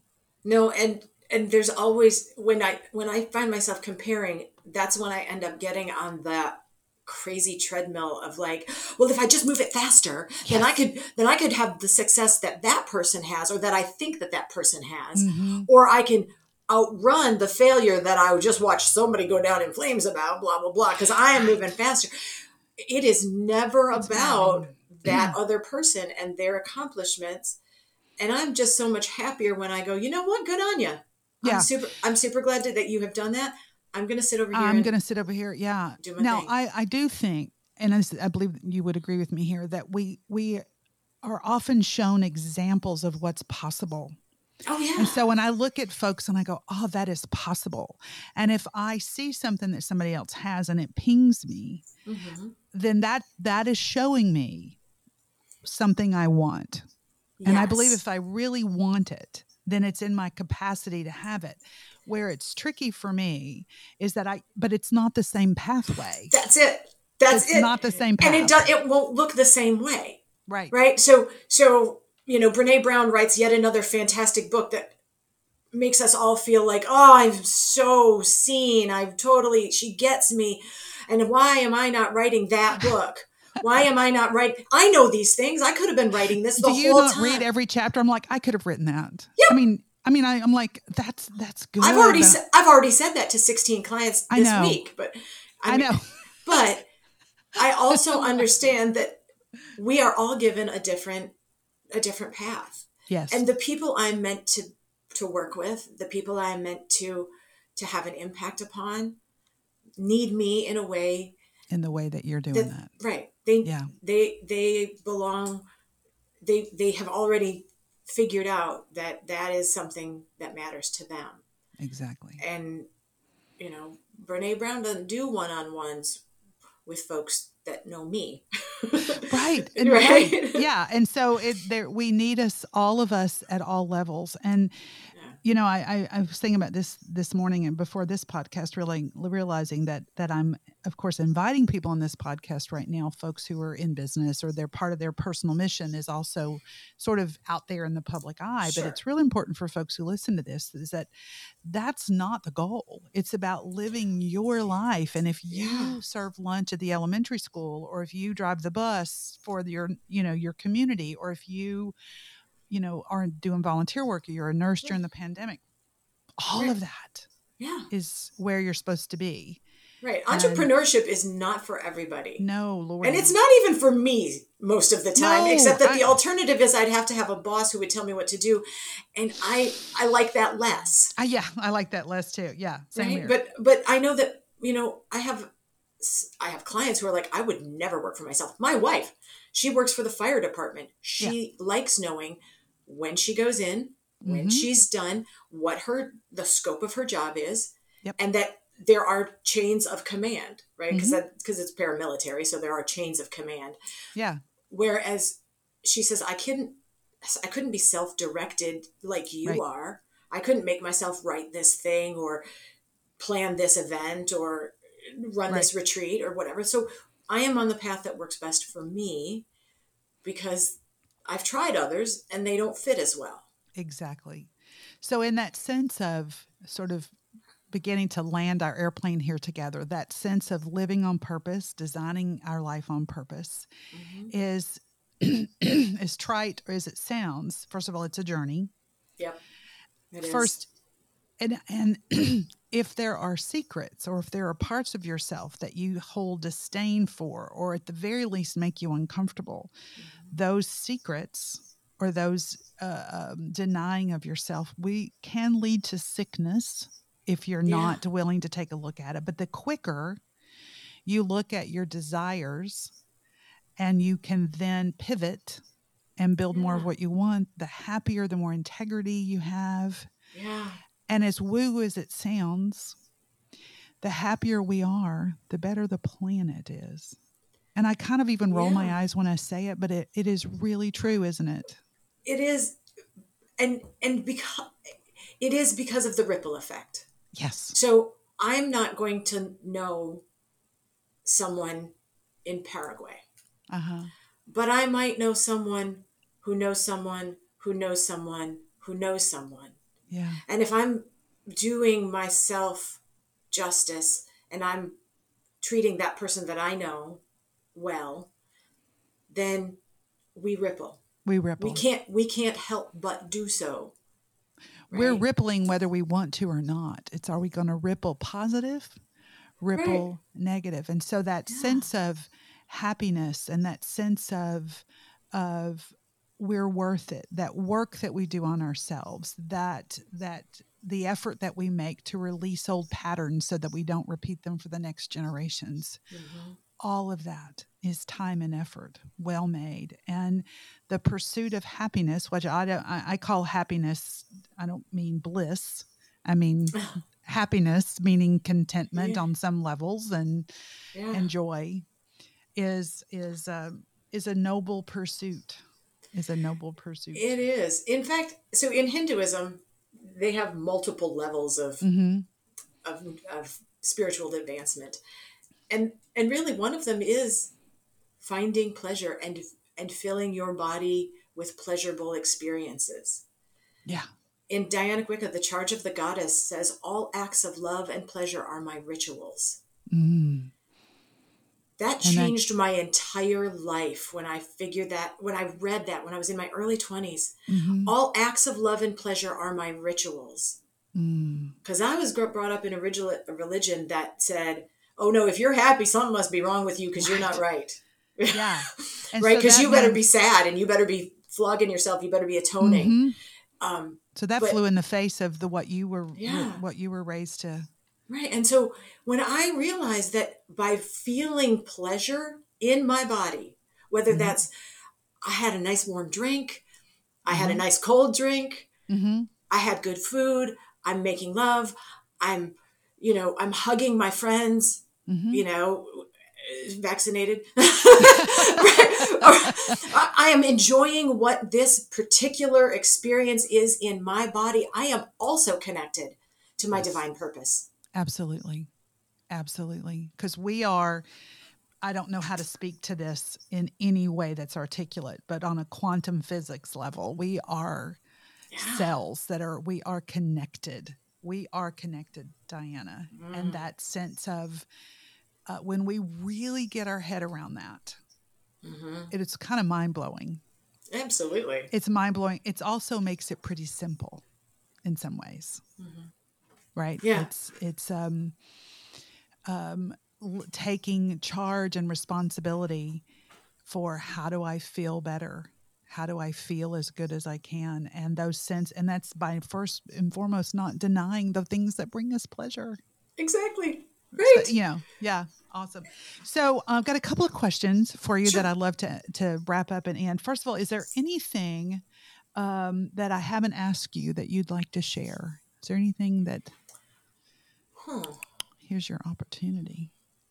No, and there's always, when I find myself comparing, that's when I end up getting on that crazy treadmill of like, well, if I just move it faster, then I could have the success that that person has, or that I think that that person has, or I can outrun the failure that I just watched somebody go down in flames about, blah blah blah, because I am moving faster. It is never about that other person and their accomplishments. And I'm just so much happier when I go, you know what? Good on you. Yeah. I'm super glad that you have done that. I'm going to sit over here. I'm going to sit over here. Yeah. Do my now, thing. I do think, and I believe you would agree with me here, that we are often shown examples of what's possible. Oh, yeah. And so when I look at folks and I go, oh, that is possible. And if I see something that somebody else has and it pings me, then that is showing me something I want. Yes. And I believe if I really want it, then it's in my capacity to have it. Where it's tricky for me is that but it's not the same pathway. That's it. It's not the same path. And it won't look the same way. Right. Right. So, Brene Brown writes yet another fantastic book that makes us all feel like, oh, I'm so seen. She gets me. And why am I not writing that book? Why am I not writing? I know these things. I could have been writing this the whole time. Do you not read every chapter? I'm like, I could have written that. Yep. I'm like, that's good. I've already said that to 16 clients this week, but I know. But I also understand that we are all given a different path. Yes. And the people I'm meant to work with, the people I'm meant to have an impact upon, need me in the way that you're doing that. Right. They belong. They have already figured out that is something that matters to them. Exactly. And, Brene Brown doesn't do one-on-ones with folks that know me. Right. And right. Yeah. And so we need all of us at all levels. And, I was thinking about this morning and before this podcast, really realizing that I'm, of course, inviting people on this podcast right now, folks who are in business or they're part of their personal mission is also sort of out there in the public eye. Sure. But it's really important for folks who listen to this is that's not the goal. It's about living your life. And if you serve lunch at the elementary school, or if you drive the bus for your community, or if you are doing volunteer work, or you're a nurse during the pandemic, all of that is where you're supposed to be. Right. Entrepreneurship is not for everybody. No, Lord. And it's not even for me most of the time, except that the alternative is I'd have to have a boss who would tell me what to do. And I like that less. I like that less too. Yeah. Same here. But I know that, I have clients who are like, I would never work for myself. My wife, she works for the fire department. She likes knowing when she goes in, when she's done, what the scope of her job is, and that there are chains of command, right? Because it's paramilitary, so there are chains of command. Yeah. Whereas she says, I couldn't be self-directed like you are. I couldn't make myself write this thing or plan this event or run this retreat or whatever. So I am on the path that works best for me because I've tried others and they don't fit as well. Exactly. So in that sense of sort of beginning to land our airplane here together, that sense of living on purpose, designing our life on purpose is as trite or as it sounds. First of all, it's a journey. Yep. First, and if there are secrets or if there are parts of yourself that you hold disdain for, or at the very least make you uncomfortable, those secrets or those denying of yourself, can lead to sickness if you're not willing to take a look at it. But the quicker you look at your desires and you can then pivot and build more of what you want, the happier, the more integrity you have. Yeah. And as woo as it sounds, the happier we are, the better the planet is. And I kind of even roll my eyes when I say it, but it is really true, isn't it? It is. And because it is because of the ripple effect. Yes. So I'm not going to know someone in Paraguay. But I might know someone who knows someone who knows someone who knows someone. Yeah. And if I'm doing myself justice and I'm treating that person that I know well, then we ripple. We ripple. We can't help but do so. We're Right? rippling whether we want to or not. It's, are we going to ripple positive, ripple negative? And so that sense of happiness and that sense of we're worth it, that work that we do on ourselves, that the effort that we make to release old patterns so that we don't repeat them for the next generations. Mm-hmm. All of that is time and effort well made. And the pursuit of happiness, which I call happiness, I don't mean bliss. I mean happiness, meaning contentment on some levels and joy is a noble pursuit. Is a noble pursuit. It is. In fact, so in Hinduism, they have multiple levels of spiritual advancement. And really one of them is finding pleasure and filling your body with pleasurable experiences. Yeah. In Dianic Wicca, the charge of the goddess says, all acts of love and pleasure are my rituals. Mm. That changed my entire life when I figured that, when I read that, when I was in my early 20s. Mm-hmm. All acts of love and pleasure are my rituals. Because I was brought up in a religion that said, oh no, if you're happy, something must be wrong with you because you're not right. Yeah. Right? Because you better be sad and you better be flogging yourself. You better be atoning. Mm-hmm. So that flew in the face of what you were raised to. Right. And so when I realized that by feeling pleasure in my body, whether that's I had a nice warm drink, I had a nice cold drink, I had good food, I'm making love, I'm hugging my friends, vaccinated. I am enjoying what this particular experience is in my body. I am also connected to my divine purpose. Absolutely. Absolutely. Because we are, I don't know how to speak to this in any way that's articulate, but on a quantum physics level, we are cells we are connected. We are connected, Diana. And that sense of when we really get our head around that, it's kind of mind-blowing. Absolutely. It's mind-blowing. It also makes it pretty simple in some ways. Right? Yeah. It's taking charge and responsibility for how do I feel better? How do I feel as good as I can? And and that's by first and foremost, not denying the things that bring us pleasure. Exactly. Right. So, yeah. Awesome. So I've got a couple of questions for you that I'd love to wrap up and end. First of all, is there anything that I haven't asked you that you'd like to share? Is there anything that... Here's your opportunity.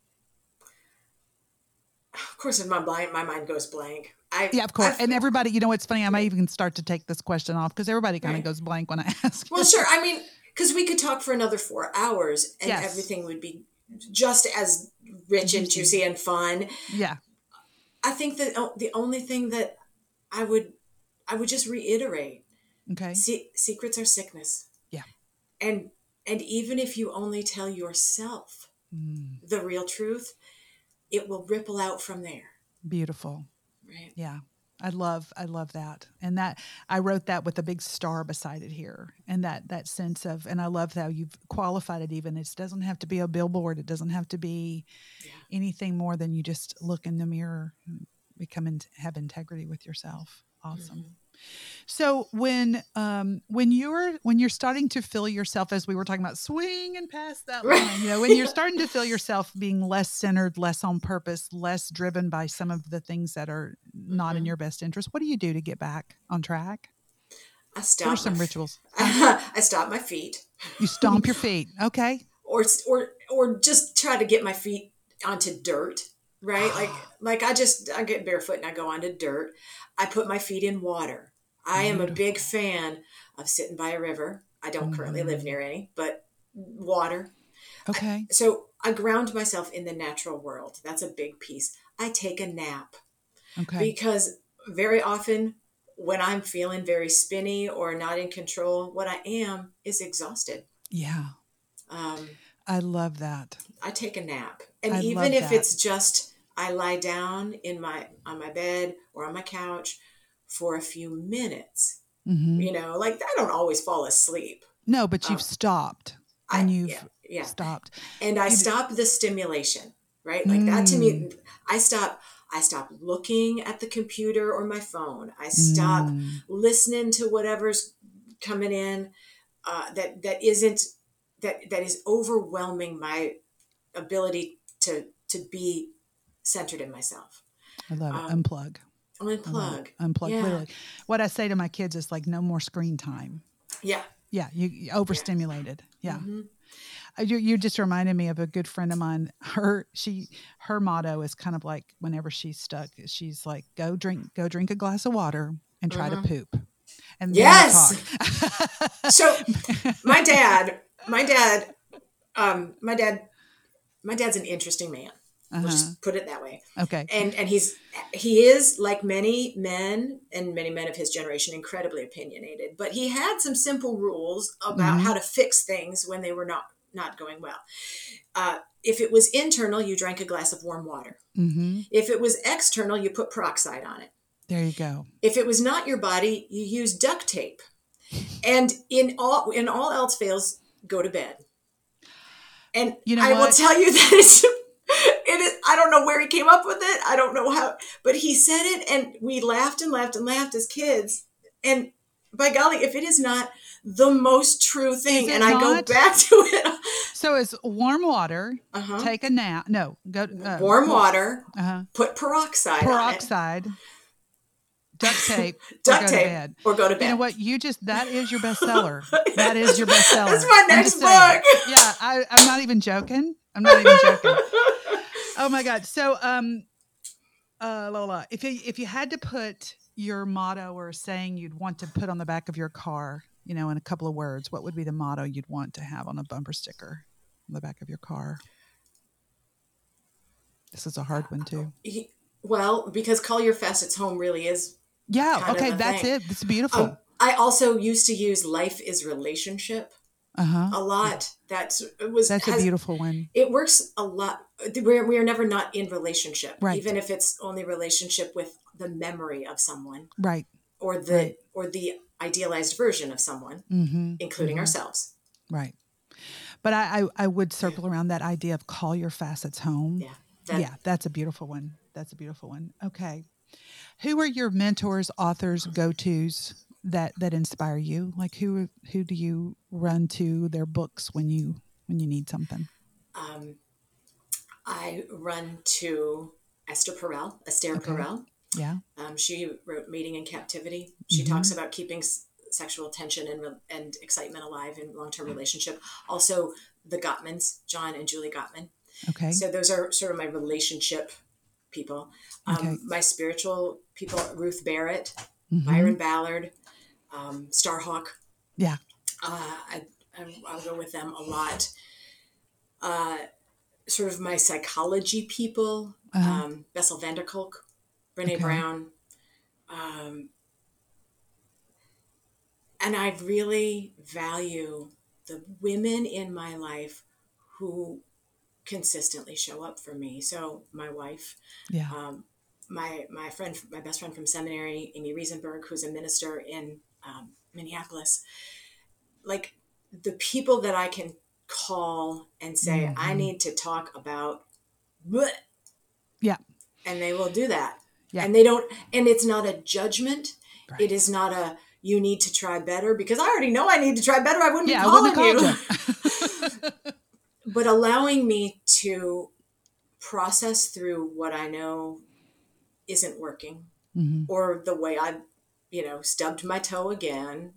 Of course, in my mind goes blank. Of course. And everybody, it's funny. I might even start to take this question off because everybody kind of goes blank when I ask. Well, sure. I mean, because we could talk for another 4 hours and everything would be just as rich and juicy and fun. Yeah. I think that the only thing that I would just reiterate. Okay. Secrets are sickness. Yeah. And even if you only tell yourself the real truth, it will ripple out from there. Beautiful. Right. Yeah. I love that. And that I wrote that with a big star beside it here. And that sense of, and I love how you've qualified it even. It doesn't have to be a billboard. It doesn't have to be anything more than you just look in the mirror and have integrity with yourself. Awesome. So when you're starting to feel yourself, as we were talking about, swinging past that line, when you're starting to feel yourself being less centered, less on purpose, less driven by some of the things that are not in your best interest, what do you do to get back on track? I stop. What are some rituals? I stop my feet. You stomp your feet. Okay. Or just try to get my feet onto dirt. Right? Like I get barefoot and I go onto dirt. I put my feet in water. I am a big fan of sitting by a river. I don't currently live near any, but water. Okay. So I ground myself in the natural world. That's a big piece. I take a nap. Okay. Because very often when I'm feeling very spinny or not in control, what I am is exhausted. Yeah. I love that. I take a nap. And I even love if that. it's just I lie down on my bed or on my couch for a few minutes, Mm-hmm. like I don't always fall asleep. No, but you've stopped and you've stopped. And I stop the stimulation, right? Like that to me, I stop looking at the computer or my phone. I stop listening to whatever's coming in that is overwhelming my ability to be centered in myself. I love it. Unplug. Unplug. Yeah. Literally. What I say to my kids is like, no more screen time. Yeah. Yeah. You overstimulated. Yeah. Mm-hmm. You just reminded me of a good friend of mine. Her motto is kind of like whenever she's stuck, she's like, go drink a glass of water and try to poop. And then yes. talk. So my dad's an interesting man. We'll just put it that way. Okay. And he is, like many men and many men of his generation, incredibly opinionated, but he had some simple rules about how to fix things when they were not going well. If it was internal, you drank a glass of warm water. Mm-hmm. If it was external, you put peroxide on it. There you go. If it was not your body, you use duct tape. And in all else fails, go to bed. And I will tell you that it is, I don't know where he came up with it. I don't know how, but he said it and we laughed and laughed and laughed as kids. And by golly, if it is not the most true thing, and I go back to it. So it's warm water, take a nap. No, go warm water, put peroxide on it. Duct tape, or go to bed. You know what? That is your bestseller. That is your bestseller. That's my next book. Yeah, I'm not even joking. Oh my God. So, Lola, if you had to put your motto or saying you'd want to put on the back of your car, in a couple of words, what would be the motto you'd want to have on a bumper sticker on the back of your car? This is a hard one too. Well, because call your facets home really is. Yeah. Okay. That's it. It's beautiful. I also used to use life is relationship a lot. That's a beautiful one. It works a lot. We are never not in relationship, right? Even if it's only relationship with the memory of someone, right? Or the idealized version of someone, including ourselves, right? But I would circle around that idea of call your facets home. Yeah, that's a beautiful one. Okay. Who are your mentors, authors, go-tos that inspire you? Like who do you run to their books when you need something? I run to Esther Perel. Yeah. She wrote Mating in Captivity. She talks about keeping sexual tension and excitement alive in long-term relationship. Also, the Gottmans, John and Julie Gottman. Okay. So those are sort of my relationship people. My spiritual people, Ruth Barrett, Byron Ballard, Starhawk. Yeah. I'll go with them a lot. Sort of my psychology people, Bessel van der Kolk, Brené Brown. And I really value the women in my life who consistently show up for me. So my wife, my best friend from seminary, Amy Riesenberg, who's a minister in Minneapolis. Like the people that I can call and say, I need to talk about bleh. Yeah. And they will do that. Yeah. And it's not a judgment. Right. It is not you need to try better, because I already know I need to try better. I wouldn't be calling you. But allowing me to process through what I know isn't working, or the way I, stubbed my toe again,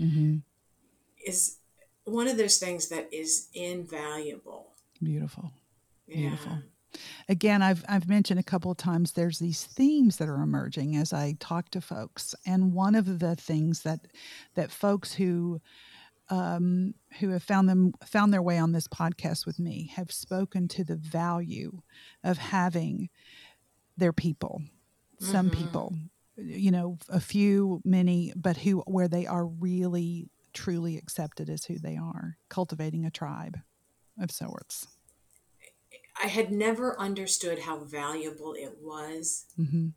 is one of those things that is invaluable. Beautiful. Yeah. Beautiful. Again, I've mentioned a couple of times there's these themes that are emerging as I talk to folks, and one of the things that folks who have found their way on this podcast with me have spoken to the value of having their people, some people a few, many, but where they are really, truly accepted as who they are, cultivating a tribe of sorts. I had never understood how valuable it was Mm-hmm.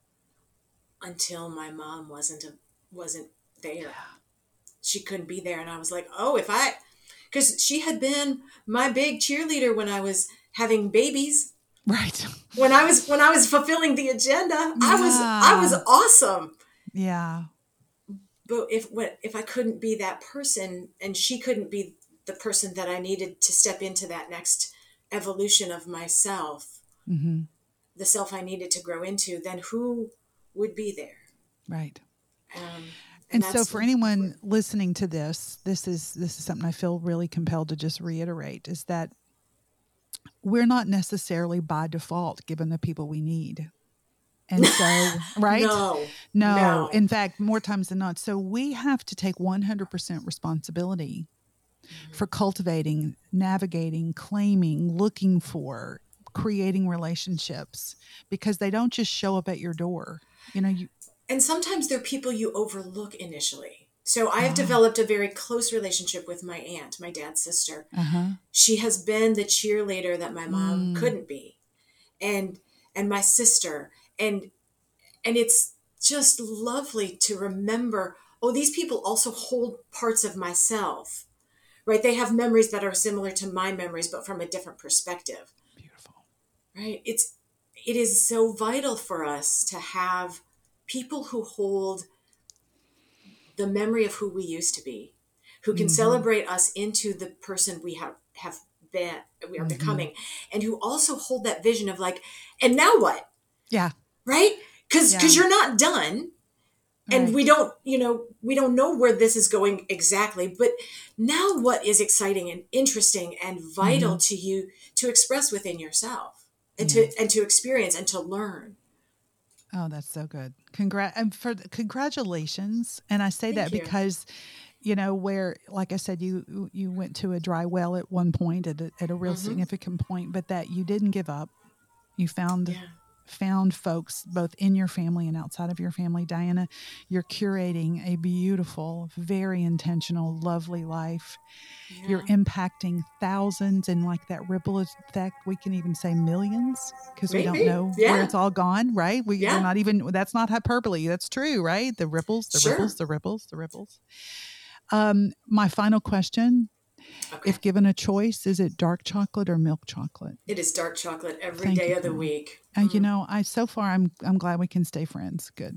until my mom wasn't there. She couldn't be there. And I was like, oh, because she had been my big cheerleader when I was having babies. Right. When I was fulfilling the agenda, I was awesome. Yeah. But if I couldn't be that person, and she couldn't be the person that I needed to step into that next evolution of myself, mm-hmm. the self I needed to grow into, then who would be there? Right. And so for anyone listening to this is something I feel really compelled to just reiterate, is that we're not necessarily by default given the people we need. And so, right? No. In fact, more times than not. So we have to take 100% responsibility for cultivating, navigating, claiming, looking for, creating relationships, because they don't just show up at your door. And sometimes they're people you overlook initially. So I have developed a very close relationship with my aunt, my dad's sister. She has been the cheerleader that my mom couldn't be. And my sister. And it's just lovely to remember, these people also hold parts of myself, right? They have memories that are similar to my memories, but from a different perspective. Beautiful. Right? It is so vital for us to have people who hold the memory of who we used to be, who can celebrate us into the person we have been, we are becoming, and who also hold that vision of like, and now what? Yeah. Right? Because you're not done. And right. we don't know where this is going exactly, but now what is exciting and interesting and vital to you to express within yourself and to experience and to learn. Oh, that's so good. Congratulations. And I say Thank that you. because, where, like I said, you went to a dry well at one point, at a real significant point, but that you didn't give up. You found folks both in your family and outside of your family. Diana, you're curating a beautiful, very intentional, lovely life. Yeah. You're impacting thousands, and like that ripple effect, we can even say millions, because we don't know where it's all gone, right? We're not even, that's not hyperbole. That's true, right? The ripples, the ripples. My final question. Okay. If given a choice, is it dark chocolate or milk chocolate? It is dark chocolate every day of the week. And so far I'm glad we can stay friends. Good.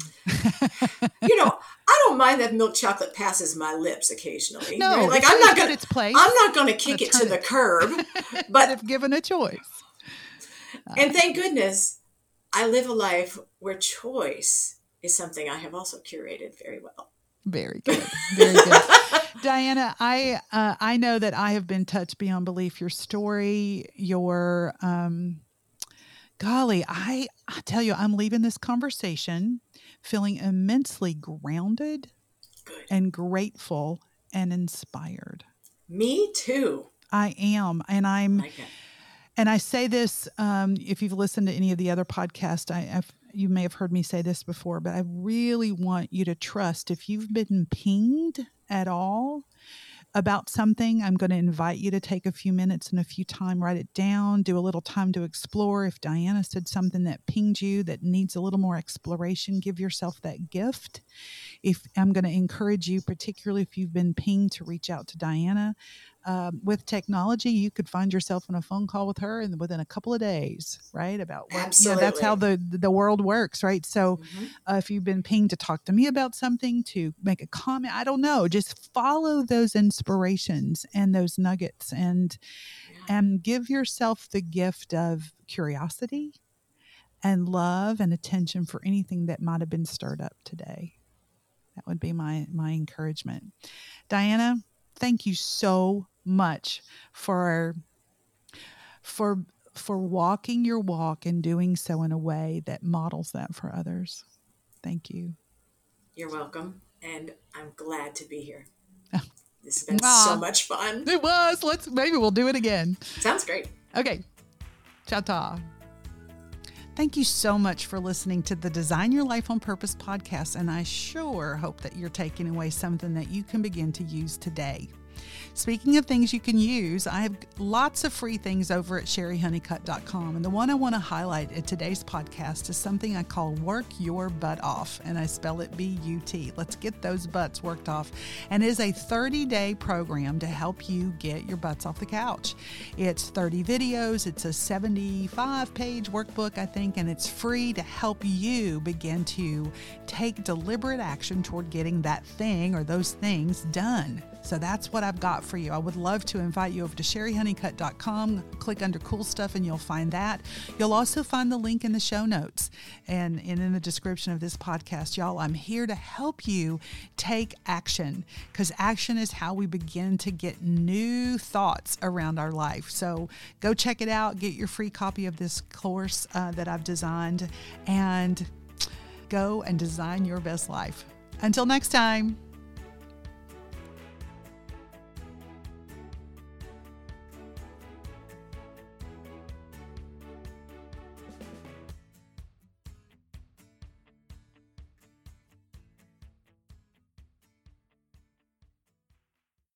I don't mind that milk chocolate passes my lips occasionally. No, right? Like I'm not going to kick it to the curb. But if given a choice. And thank goodness I live a life where choice is something I have also curated very well. Very good. Very good. Diana, I know that I have been touched beyond belief. Your story, your, golly, I tell you, I'm leaving this conversation feeling immensely grounded and grateful and inspired. Me too. I am. And and I say this, if you've listened to any of the other podcasts, you may have heard me say this before, but I really want you to trust, if you've been pinged at all about something, I'm going to invite you to take a few minutes and a few time, write it down, do a little time to explore. If Diana said something that pinged you that needs a little more exploration, give yourself that gift. If I'm going to encourage you, particularly if you've been pinged, to reach out to Diana. With technology, you could find yourself on a phone call with her within a couple of days, right? About what, absolutely. That's how the world works, right? So if you've been pinged to talk to me about something, to make a comment, I don't know, just follow those inspirations and those nuggets and give yourself the gift of curiosity and love and attention for anything that might have been stirred up today. That would be my encouragement. Diana, thank you so much for walking your walk and doing so in a way that models that for others. Thank you. You're welcome. And I'm glad to be here. This has been so much fun. It was. Maybe we'll do it again. Sounds great. Okay. Ciao. Thank you so much for listening to the Design Your Life on Purpose podcast, and I sure hope that you're taking away something that you can begin to use today. Speaking of things you can use, I have lots of free things over at sherryhoneycutt.com. And the one I want to highlight at today's podcast is something I call Work Your Butt Off. And I spell it B-U-T. Let's get those butts worked off. And it is a 30-day program to help you get your butts off the couch. It's 30 videos. It's a 75-page workbook, I think, and it's free to help you begin to take deliberate action toward getting that thing or those things done. So that's what I've got for you. I would love to invite you over to sherryhoneycutt.com, click under cool stuff, and you'll find that. You'll also find the link in the show notes and in the description of this podcast. Y'all, I'm here to help you take action, because action is how we begin to get new thoughts around our life. So go check it out, get your free copy of this course that I've designed, and go and design your best life. Until next time.